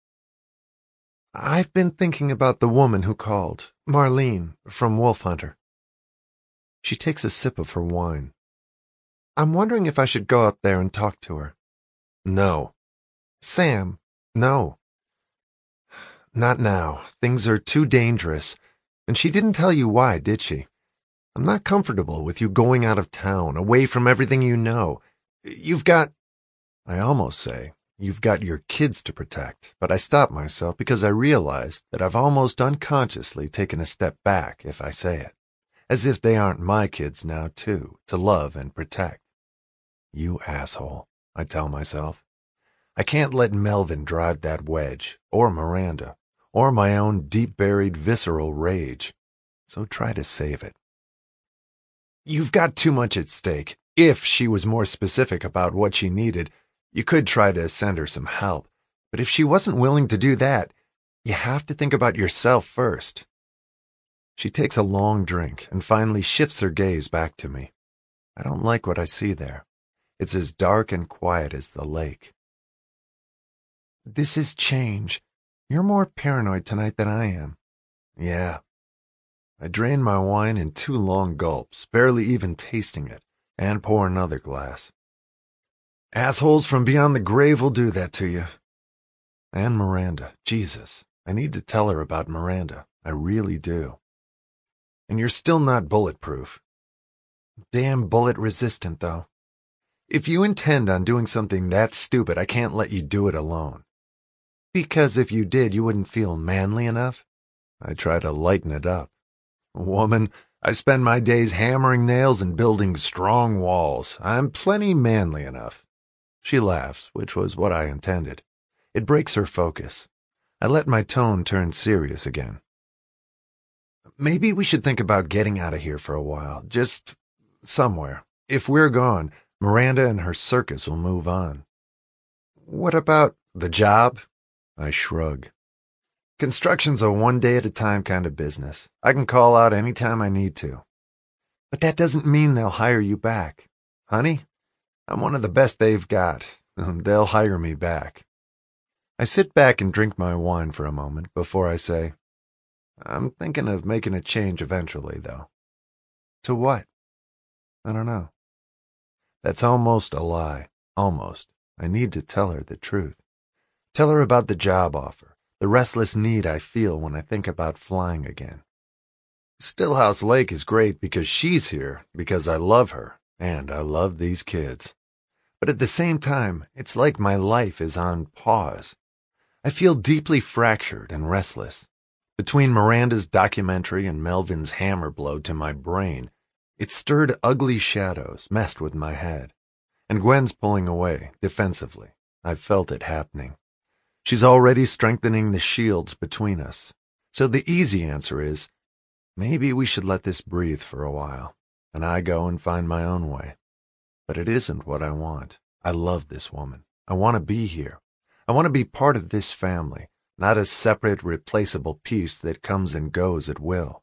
I've been thinking about the woman who called, Marlene, from Wolf Hunter. She takes a sip of her wine. I'm wondering if I should go up there and talk to her. No. Sam, no. Not now. Things are too dangerous. And she didn't tell you why, did she? I'm not comfortable with you going out of town, away from everything you know. You've got... I almost say, you've got your kids to protect, but I stop myself because I realize that I've almost unconsciously taken a step back if I say it, as if they aren't my kids now, too, to love and protect. You asshole, I tell myself. I can't let Melvin drive that wedge, or Miranda, or my own deep-buried visceral rage. So try to save it. You've got too much at stake. If she was more specific about what she needed, you could try to send her some help. But if she wasn't willing to do that, you have to think about yourself first. She takes a long drink and finally shifts her gaze back to me. I don't like what I see there. It's as dark and quiet as the lake. This is change. You're more paranoid tonight than I am. Yeah. I drain my wine in 2 long gulps, barely even tasting it, and pour another glass. Assholes from beyond the grave will do that to you. And Miranda. Jesus, I need to tell her about Miranda. I really do. And you're still not bulletproof. Damn bullet resistant, though. If you intend on doing something that stupid, I can't let you do it alone. Because if you did, you wouldn't feel manly enough? I try to lighten it up. Woman, I spend my days hammering nails and building strong walls. I'm plenty manly enough. She laughs, which was what I intended. It breaks her focus. I let my tone turn serious again. Maybe we should think about getting out of here for a while. Just somewhere. If we're gone, Miranda and her circus will move on. What about the job? I shrug. Construction's a one-day-at-a-time kind of business. I can call out any time I need to. But that doesn't mean they'll hire you back. Honey, I'm one of the best they've got. They'll hire me back. I sit back and drink my wine for a moment before I say, I'm thinking of making a change eventually, though. To what? I don't know. That's almost a lie. Almost. I need to tell her the truth. Tell her about the job offer, the restless need I feel when I think about flying again. Stillhouse Lake is great because she's here, because I love her, and I love these kids. But at the same time, it's like my life is on pause. I feel deeply fractured and restless. Between Miranda's documentary and Melvin's hammer blow to my brain, it stirred ugly shadows, messed with my head. And Gwen's pulling away, defensively. I've felt it happening. She's already strengthening the shields between us. So the easy answer is, maybe we should let this breathe for a while, and I go and find my own way. But it isn't what I want. I love this woman. I want to be here. I want to be part of this family, not a separate, replaceable piece that comes and goes at will.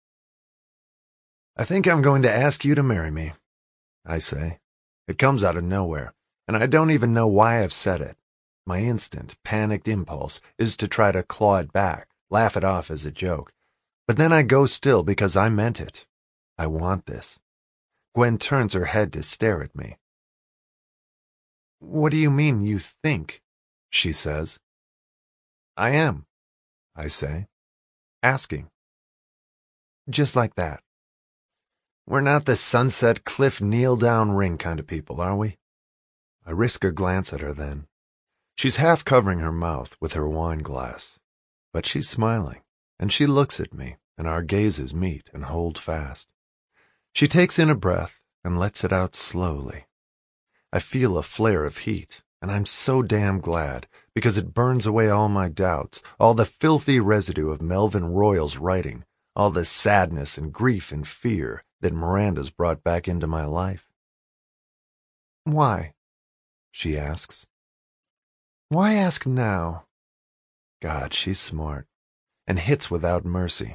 I think I'm going to ask you to marry me, I say. It comes out of nowhere, and I don't even know why I've said it. My instant, panicked impulse is to try to claw it back, laugh it off as a joke. But then I go still because I meant it. I want this. Gwen turns her head to stare at me. What do you mean, you think? She says. I am, I say. Asking. Just like that. We're not the Sunset Cliff kneel-down ring kind of people, are we? I risk a glance at her then. She's half covering her mouth with her wine glass. But she's smiling, and she looks at me, and our gazes meet and hold fast. She takes in a breath and lets it out slowly. I feel a flare of heat, and I'm so damn glad, because it burns away all my doubts, all the filthy residue of Melvin Royal's writing, all the sadness and grief and fear that Miranda's brought back into my life. Why? She asks. Why ask now? God, she's smart, and hits without mercy.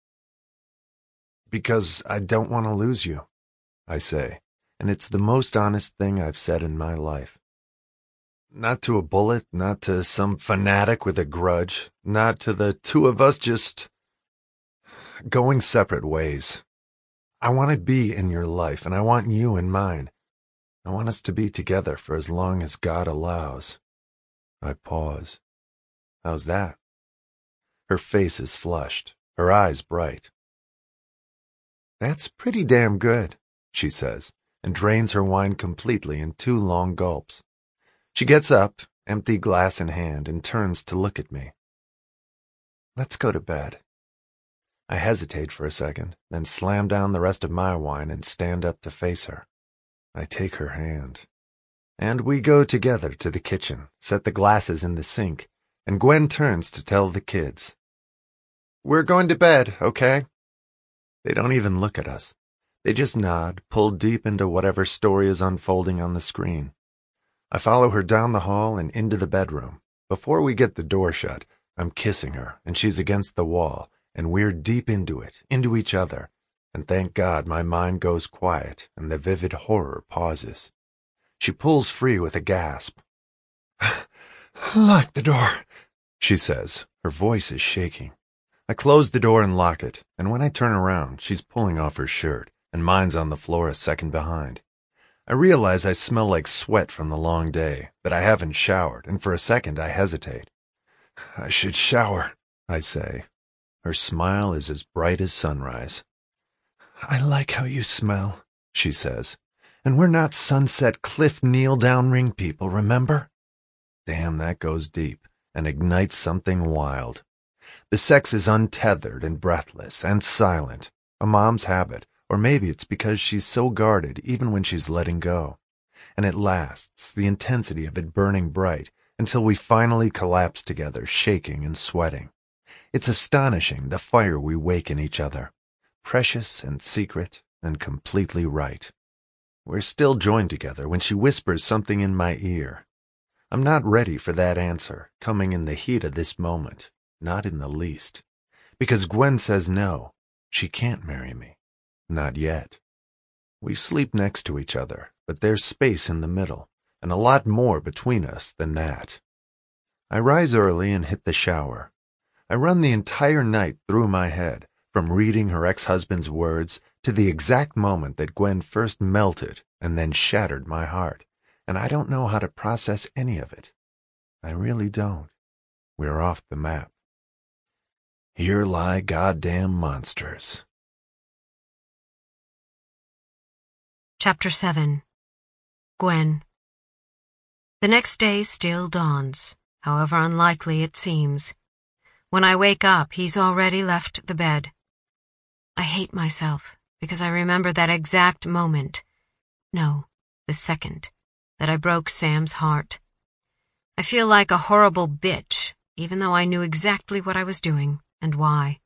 Because I don't want to lose you, I say, and it's the most honest thing I've said in my life. Not to a bullet, not to some fanatic with a grudge, not to the two of us just going separate ways. I want to be in your life, and I want you in mine. I want us to be together for as long as God allows. I pause. How's that? Her face is flushed, her eyes bright. That's pretty damn good, she says, and drains her wine completely in 2 long gulps. She gets up, empty glass in hand, and turns to look at me. Let's go to bed. I hesitate for a second, then slam down the rest of my wine and stand up to face her. I take her hand. And we go together to the kitchen, set the glasses in the sink, and Gwen turns to tell the kids. "We're going to bed, okay?" They don't even look at us. They just nod, pulled deep into whatever story is unfolding on the screen. I follow her down the hall and into the bedroom. Before we get the door shut, I'm kissing her, and she's against the wall, and we're deep into it, into each other, and thank God my mind goes quiet and the vivid horror pauses. She pulls free with a gasp. "Lock the door," she says. Her voice is shaking. I close the door and lock it, and when I turn around, she's pulling off her shirt, and mine's on the floor a second behind. I realize I smell like sweat from the long day, that I haven't showered, and for a second I hesitate. "I should shower," I say. Her smile is as bright as sunrise. "I like how you smell," she says. "And we're not Sunset Cliff kneel-down ring people, remember?" Damn, that goes deep, and ignites something wild. The sex is untethered and breathless and silent, a mom's habit, or maybe it's because she's so guarded even when she's letting go. And it lasts, the intensity of it burning bright, until we finally collapse together, shaking and sweating. It's astonishing, the fire we wake in each other. Precious and secret and completely right. We're still joined together when she whispers something in my ear. I'm not ready for that answer, coming in the heat of this moment. Not in the least. Because Gwen says no, she can't marry me. Not yet. We sleep next to each other, but there's space in the middle, and a lot more between us than that. I rise early and hit the shower. I run the entire night through my head, from reading her ex-husband's words to the exact moment that Gwen first melted and then shattered my heart, and I don't know how to process any of it. I really don't. We're off the map. Here lie goddamn monsters. Chapter 7. Gwen. The next day still dawns, however unlikely it seems. When I wake up, he's already left the bed. I hate myself because I remember that exact moment. No, the second, that I broke Sam's heart. I feel like a horrible bitch, even though I knew exactly what I was doing and why.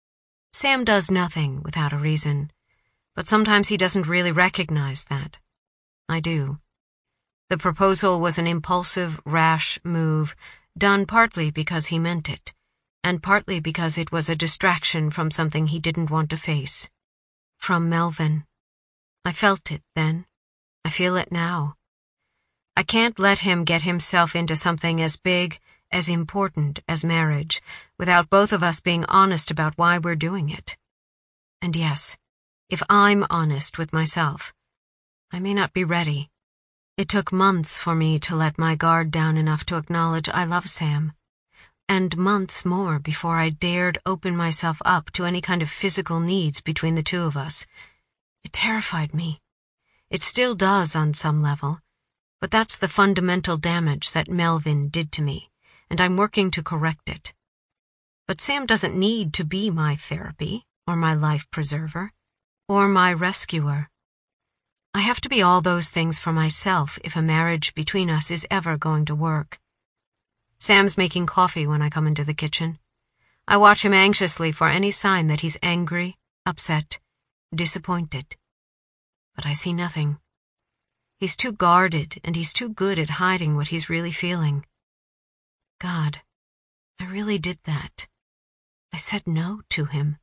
Sam does nothing without a reason, but sometimes he doesn't really recognize that. I do. The proposal was an impulsive, rash move, done partly because he meant it, and partly because it was a distraction from something he didn't want to face. From Melvin. I felt it then. I feel it now. I can't let him get himself into something as big, as important as marriage, without both of us being honest about why we're doing it. And yes, if I'm honest with myself, I may not be ready. It took months for me to let my guard down enough to acknowledge I love Sam, and months more before I dared open myself up to any kind of physical needs between the two of us. It terrified me. It still does on some level, but that's the fundamental damage that Melvin did to me, and I'm working to correct it. But Sam doesn't need to be my therapy, or my life preserver, or my rescuer. I have to be all those things for myself if a marriage between us is ever going to work. Sam's making coffee when I come into the kitchen. I watch him anxiously for any sign that he's angry, upset, disappointed. But I see nothing. He's too guarded, and he's too good at hiding what he's really feeling. God, I really did that. I said no to him.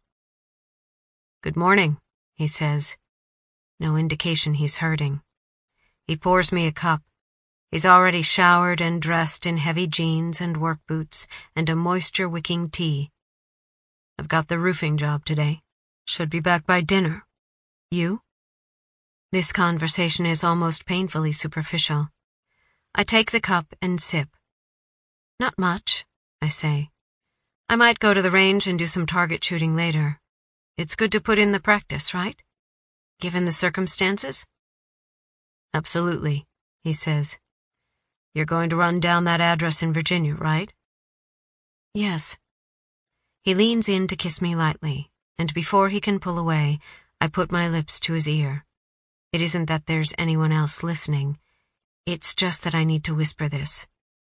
"Good morning," he says. No indication he's hurting. He pours me a cup. He's already showered and dressed in heavy jeans and work boots and a moisture-wicking tea. "I've got the roofing job today. Should be back by dinner. You?" This conversation is almost painfully superficial. I take the cup and sip. "Not much," I say. "I might go to the range and do some target shooting later. It's good to put in the practice, right? Given the circumstances?" "Absolutely," he says. "You're going to run down that address in Virginia, right?" "Yes." He leans in to kiss me lightly, and before he can pull away, I put my lips to his ear. It isn't that there's anyone else listening. It's just that I need to whisper this.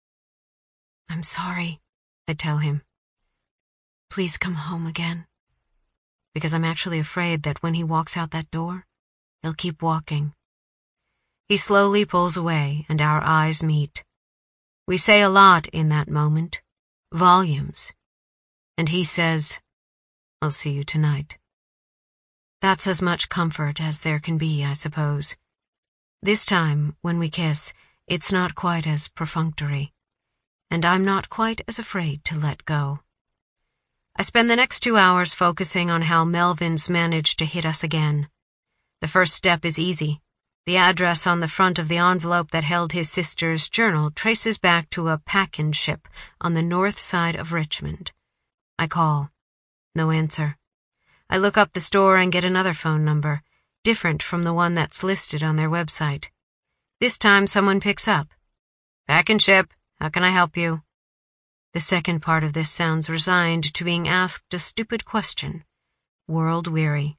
I'm sorry, I tell him. Please come home again. Because I'm actually afraid that when he walks out that door, he'll keep walking. He slowly pulls away, and our eyes meet. We say a lot in that moment, volumes. And he says, I'll see you tonight. That's as much comfort as there can be, I suppose. This time, when we kiss, it's not quite as perfunctory, and I'm not quite as afraid to let go. I spend the next 2 hours focusing on how Melvin's managed to hit us again. The first step is easy. The address on the front of the envelope that held his sister's journal traces back to a pack-in ship on the north side of Richmond. I call. No answer. I look up the store and get another phone number, different from the one that's listed on their website. This time someone picks up. Pack-in ship, how can I help you? The second part of this sounds resigned to being asked a stupid question. World-weary.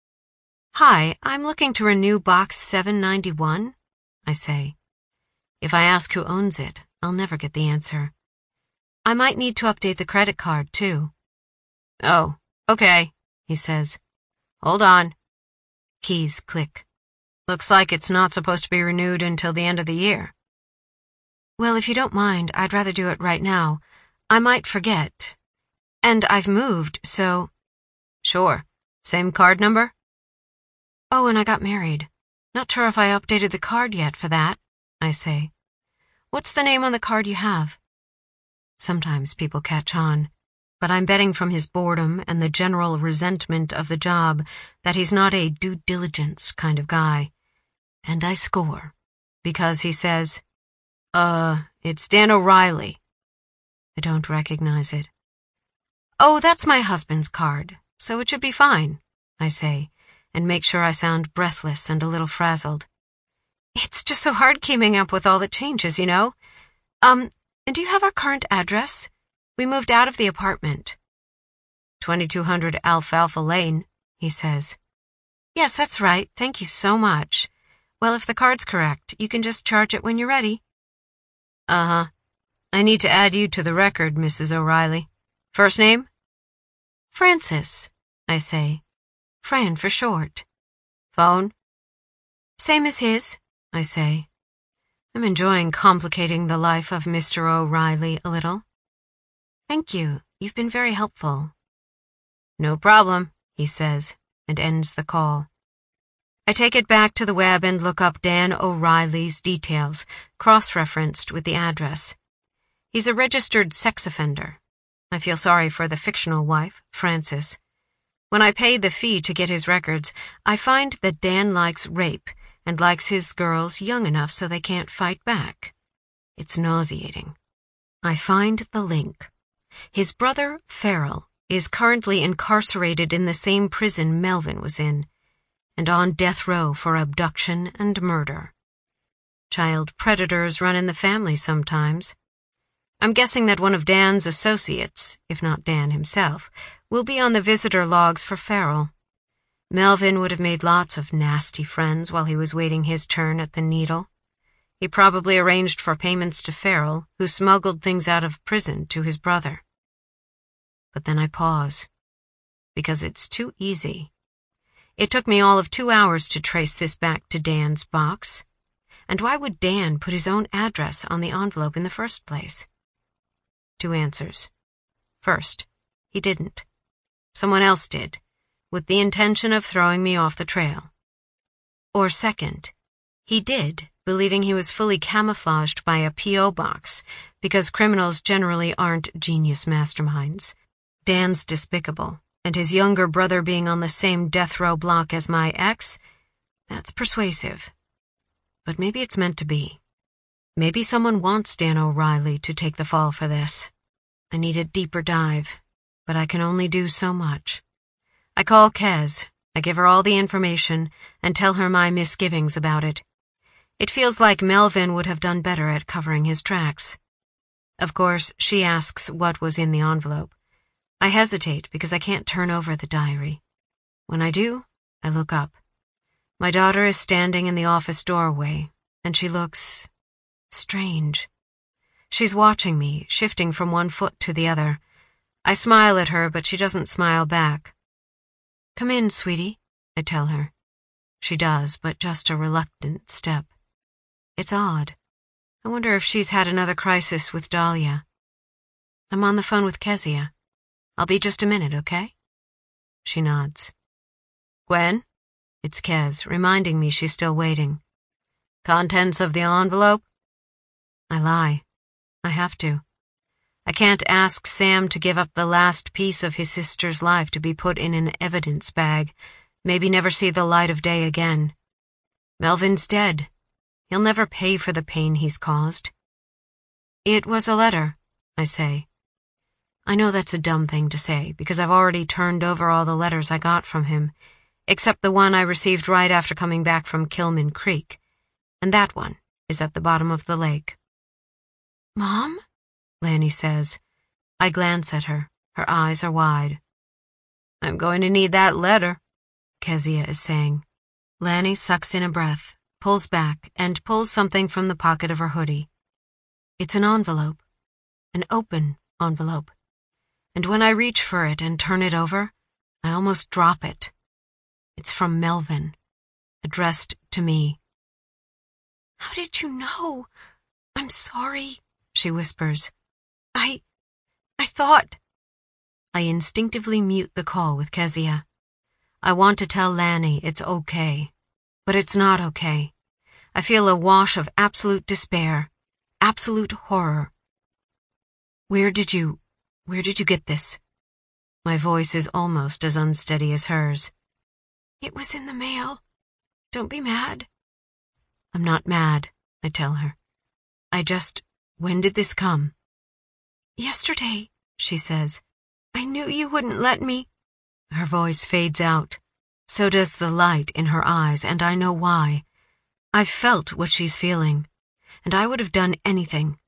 Hi, I'm looking to renew box 791, I say. If I ask who owns it, I'll never get the answer. I might need to update the credit card, too. Oh, okay, he says. Hold on. Keys click. Looks like it's not supposed to be renewed until the end of the year. Well, if you don't mind, I'd rather do it right now. I might forget. And I've moved, so... Sure. Same card number? Oh, and I got married. Not sure if I updated the card yet for that, I say. What's the name on the card you have? Sometimes people catch on, but I'm betting from his boredom and the general resentment of the job that he's not a due diligence kind of guy. And I score, because he says, it's Dan O'Reilly. I don't recognize it. Oh, that's my husband's card, so it should be fine, I say, and make sure I sound breathless and a little frazzled. It's just so hard keeping up with all the changes, you know. And do you have our current address? We moved out of the apartment. 2200 Alfalfa Lane, he says. Yes, that's right. Thank you so much. Well, if the card's correct, you can just charge it when you're ready. Uh-huh. I need to add you to the record, Mrs. O'Reilly. First name? Frances, I say. Fran for short. Phone? Same as his, I say. I'm enjoying complicating the life of Mr. O'Reilly a little. Thank you. You've been very helpful. No problem, he says, and ends the call. I take it back to the web and look up Dan O'Reilly's details, cross-referenced with the address. He's a registered sex offender. I feel sorry for the fictional wife, Frances. When I pay the fee to get his records, I find that Dan likes rape and likes his girls young enough so they can't fight back. It's nauseating. I find the link. His brother, Farrell, is currently incarcerated in the same prison Melvin was in, and on death row for abduction and murder. Child predators run in the family sometimes. I'm guessing that one of Dan's associates, if not Dan himself, will be on the visitor logs for Farrell. Melvin would have made lots of nasty friends while he was waiting his turn at the needle. He probably arranged for payments to Farrell, who smuggled things out of prison to his brother. But then I pause, because it's too easy. It took me all of 2 hours to trace this back to Dan's box. And why would Dan put his own address on the envelope in the first place? 2 answers. First, he didn't. Someone else did, with the intention of throwing me off the trail. Or second, he did, believing he was fully camouflaged by a P.O. box, because criminals generally aren't genius masterminds. Dan's despicable, and his younger brother being on the same death row block as my ex, that's persuasive. But maybe it's meant to be. Maybe someone wants Dan O'Reilly to take the fall for this. I need a deeper dive, but I can only do so much. I call Kez. I give her all the information and tell her my misgivings about it. It feels like Melvin would have done better at covering his tracks. Of course, she asks what was in the envelope. I hesitate because I can't turn over the diary. When I do, I look up. My daughter is standing in the office doorway, and she looks Strange. She's watching me, shifting from one foot to the other. I smile at her, but she doesn't smile back. "Come in, sweetie," I tell her. She does, but just a reluctant step. It's odd. I wonder if she's had another crisis with Dahlia. "I'm on the phone with Kezia. I'll be just a minute, okay?" She nods. "Gwen?" It's Kez, reminding me she's still waiting. "Contents of the envelope?" I lie. I have to. I can't ask Sam to give up the last piece of his sister's life to be put in an evidence bag, maybe never see the light of day again. Melvin's dead. He'll never pay for the pain he's caused. "It was a letter," I say. I know that's a dumb thing to say, because I've already turned over all the letters I got from him, except the one I received right after coming back from Kilman Creek, and that one is at the bottom of the lake. "Mom?" Lanny says. I glance at her. Her eyes are wide. "I'm going to need that letter," Kezia is saying. Lanny sucks in a breath, pulls back, and pulls something from the pocket of her hoodie. It's an envelope. An open envelope. And when I reach for it and turn it over, I almost drop it. It's from Melvin, addressed to me. "How did you know? I'm sorry," she whispers. I thought..." I instinctively mute the call with Kezia. I want to tell Lanny it's okay, but it's not okay. I feel a wash of absolute despair, absolute horror. Where did you get this?" My voice is almost as unsteady as hers. "It was in the mail. Don't be mad." I'm not mad, I tell her. When did this come? "Yesterday," she says. "I knew you wouldn't let me." Her voice fades out. So does the light in her eyes, and I know why. I've felt what she's feeling, and I would have done anything,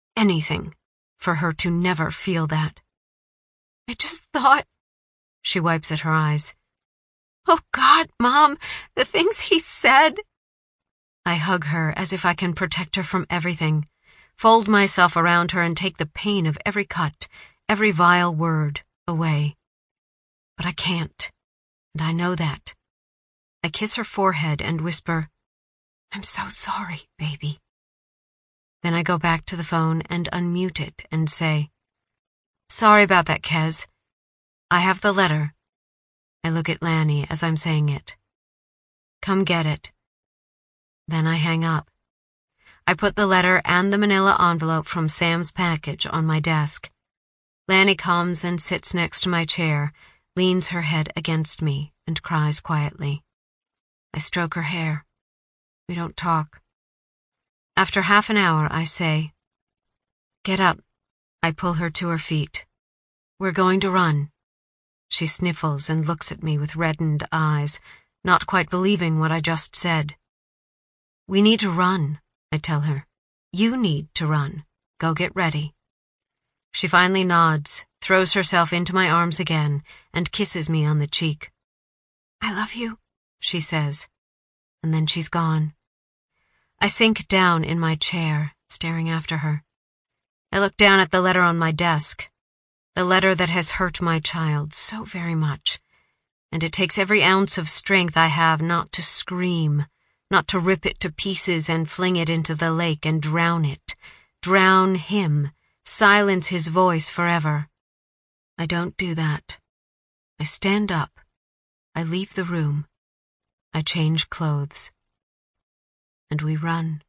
for her to never feel that. "I just thought..." She wipes at her eyes. "Oh God, Mom, the things he said..." I hug her as if I can protect her from everything, fold myself around her and take the pain of every cut, every vile word away. But I can't, and I know that. I kiss her forehead and whisper, "I'm so sorry, baby." Then I go back to the phone and unmute it and say, "Sorry about that, Kez. I have the letter." I look at Lanny as I'm saying it. "Come get it." Then I hang up. I put the letter and the manila envelope from Sam's package on my desk. Lanny comes and sits next to my chair, leans her head against me, and cries quietly. I stroke her hair. We don't talk. After half an hour, I say, "Get up." I pull her to her feet. "We're going to run." She sniffles and looks at me with reddened eyes, not quite believing what I just said. "We need to run," I tell her. "You need to run. Go get ready." She finally nods, throws herself into my arms again, and kisses me on the cheek. "I love you," she says, and then she's gone. I sink down in my chair, staring after her. I look down at the letter on my desk, the letter that has hurt my child so very much, and it takes every ounce of strength I have not to scream, not to rip it to pieces and fling it into the lake and drown it, drown him, silence his voice forever. I don't do that. I stand up. I leave the room. I change clothes. And we run.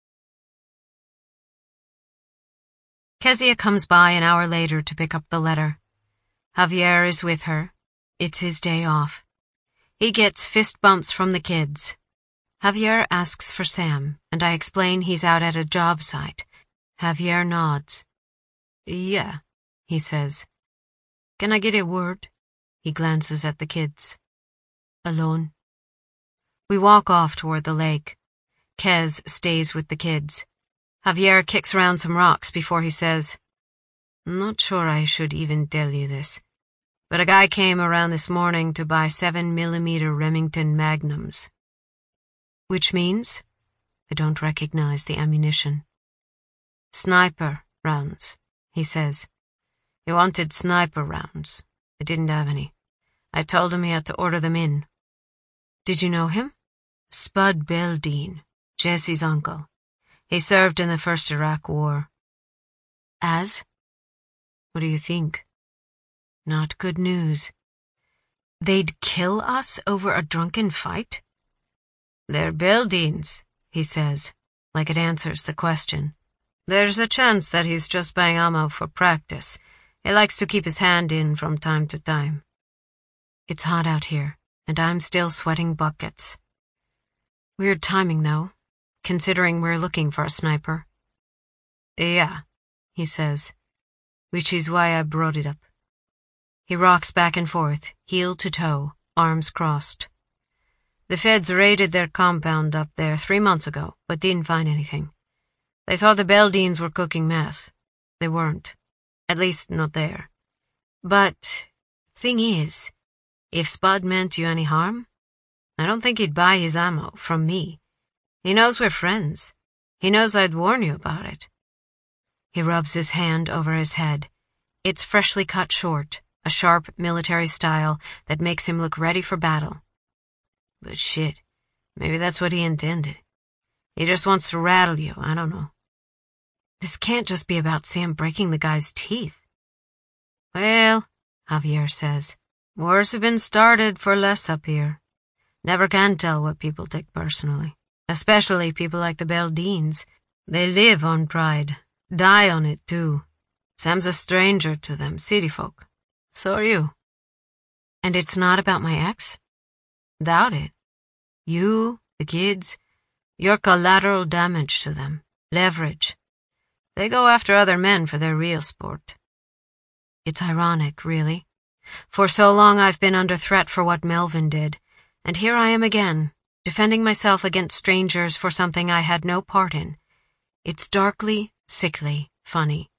Kezia comes by an hour later to pick up the letter. Javier is with her. It's his day off. He gets fist bumps from the kids. Javier asks for Sam, and I explain he's out at a job site. Javier nods. "Yeah," he says. "Can I get a word?" He glances at the kids. "Alone." We walk off toward the lake. Kez stays with the kids. Javier kicks around some rocks before he says, "Not sure I should even tell you this, but a guy came around this morning to buy 7mm Remington Magnums." Which means? I don't recognize the ammunition. Sniper rounds, he says. He wanted sniper rounds. I didn't have any. I told him he had to order them in. Did you know him? Spud Beldine, Jesse's uncle. He served in the first Iraq War. As? What do you think? Not good news. They'd kill us over a drunken fight? They're Beldines, he says, like it answers the question. There's a chance that he's just buying ammo for practice. He likes to keep his hand in from time to time. It's hot out here, and I'm still sweating buckets. Weird timing, though, considering we're looking for a sniper. Yeah, he says, which is why I brought it up. He rocks back and forth, heel to toe, arms crossed. The feds raided their compound up there 3 months ago, but didn't find anything. They thought the Beldines were cooking meth. They weren't. At least not there. But, thing is, if Spud meant you any harm, I don't think he'd buy his ammo from me. He knows we're friends. He knows I'd warn you about it. He rubs his hand over his head. It's freshly cut short, a sharp military style that makes him look ready for battle. But shit, maybe that's what he intended. He just wants to rattle you, I don't know. This can't just be about Sam breaking the guy's teeth. Well, Javier says, wars have been started for less up here. Never can tell what people take personally. Especially people like the Beldines. They live on pride. Die on it, too. Sam's a stranger to them, city folk. So are you. And it's not about my ex? Doubt it. You, the kids, you're collateral damage to them. Leverage. They go after other men for their real sport. It's ironic, really. For so long I've been under threat for what Melvin did, and here I am again, defending myself against strangers for something I had no part in. It's darkly, sickly, funny.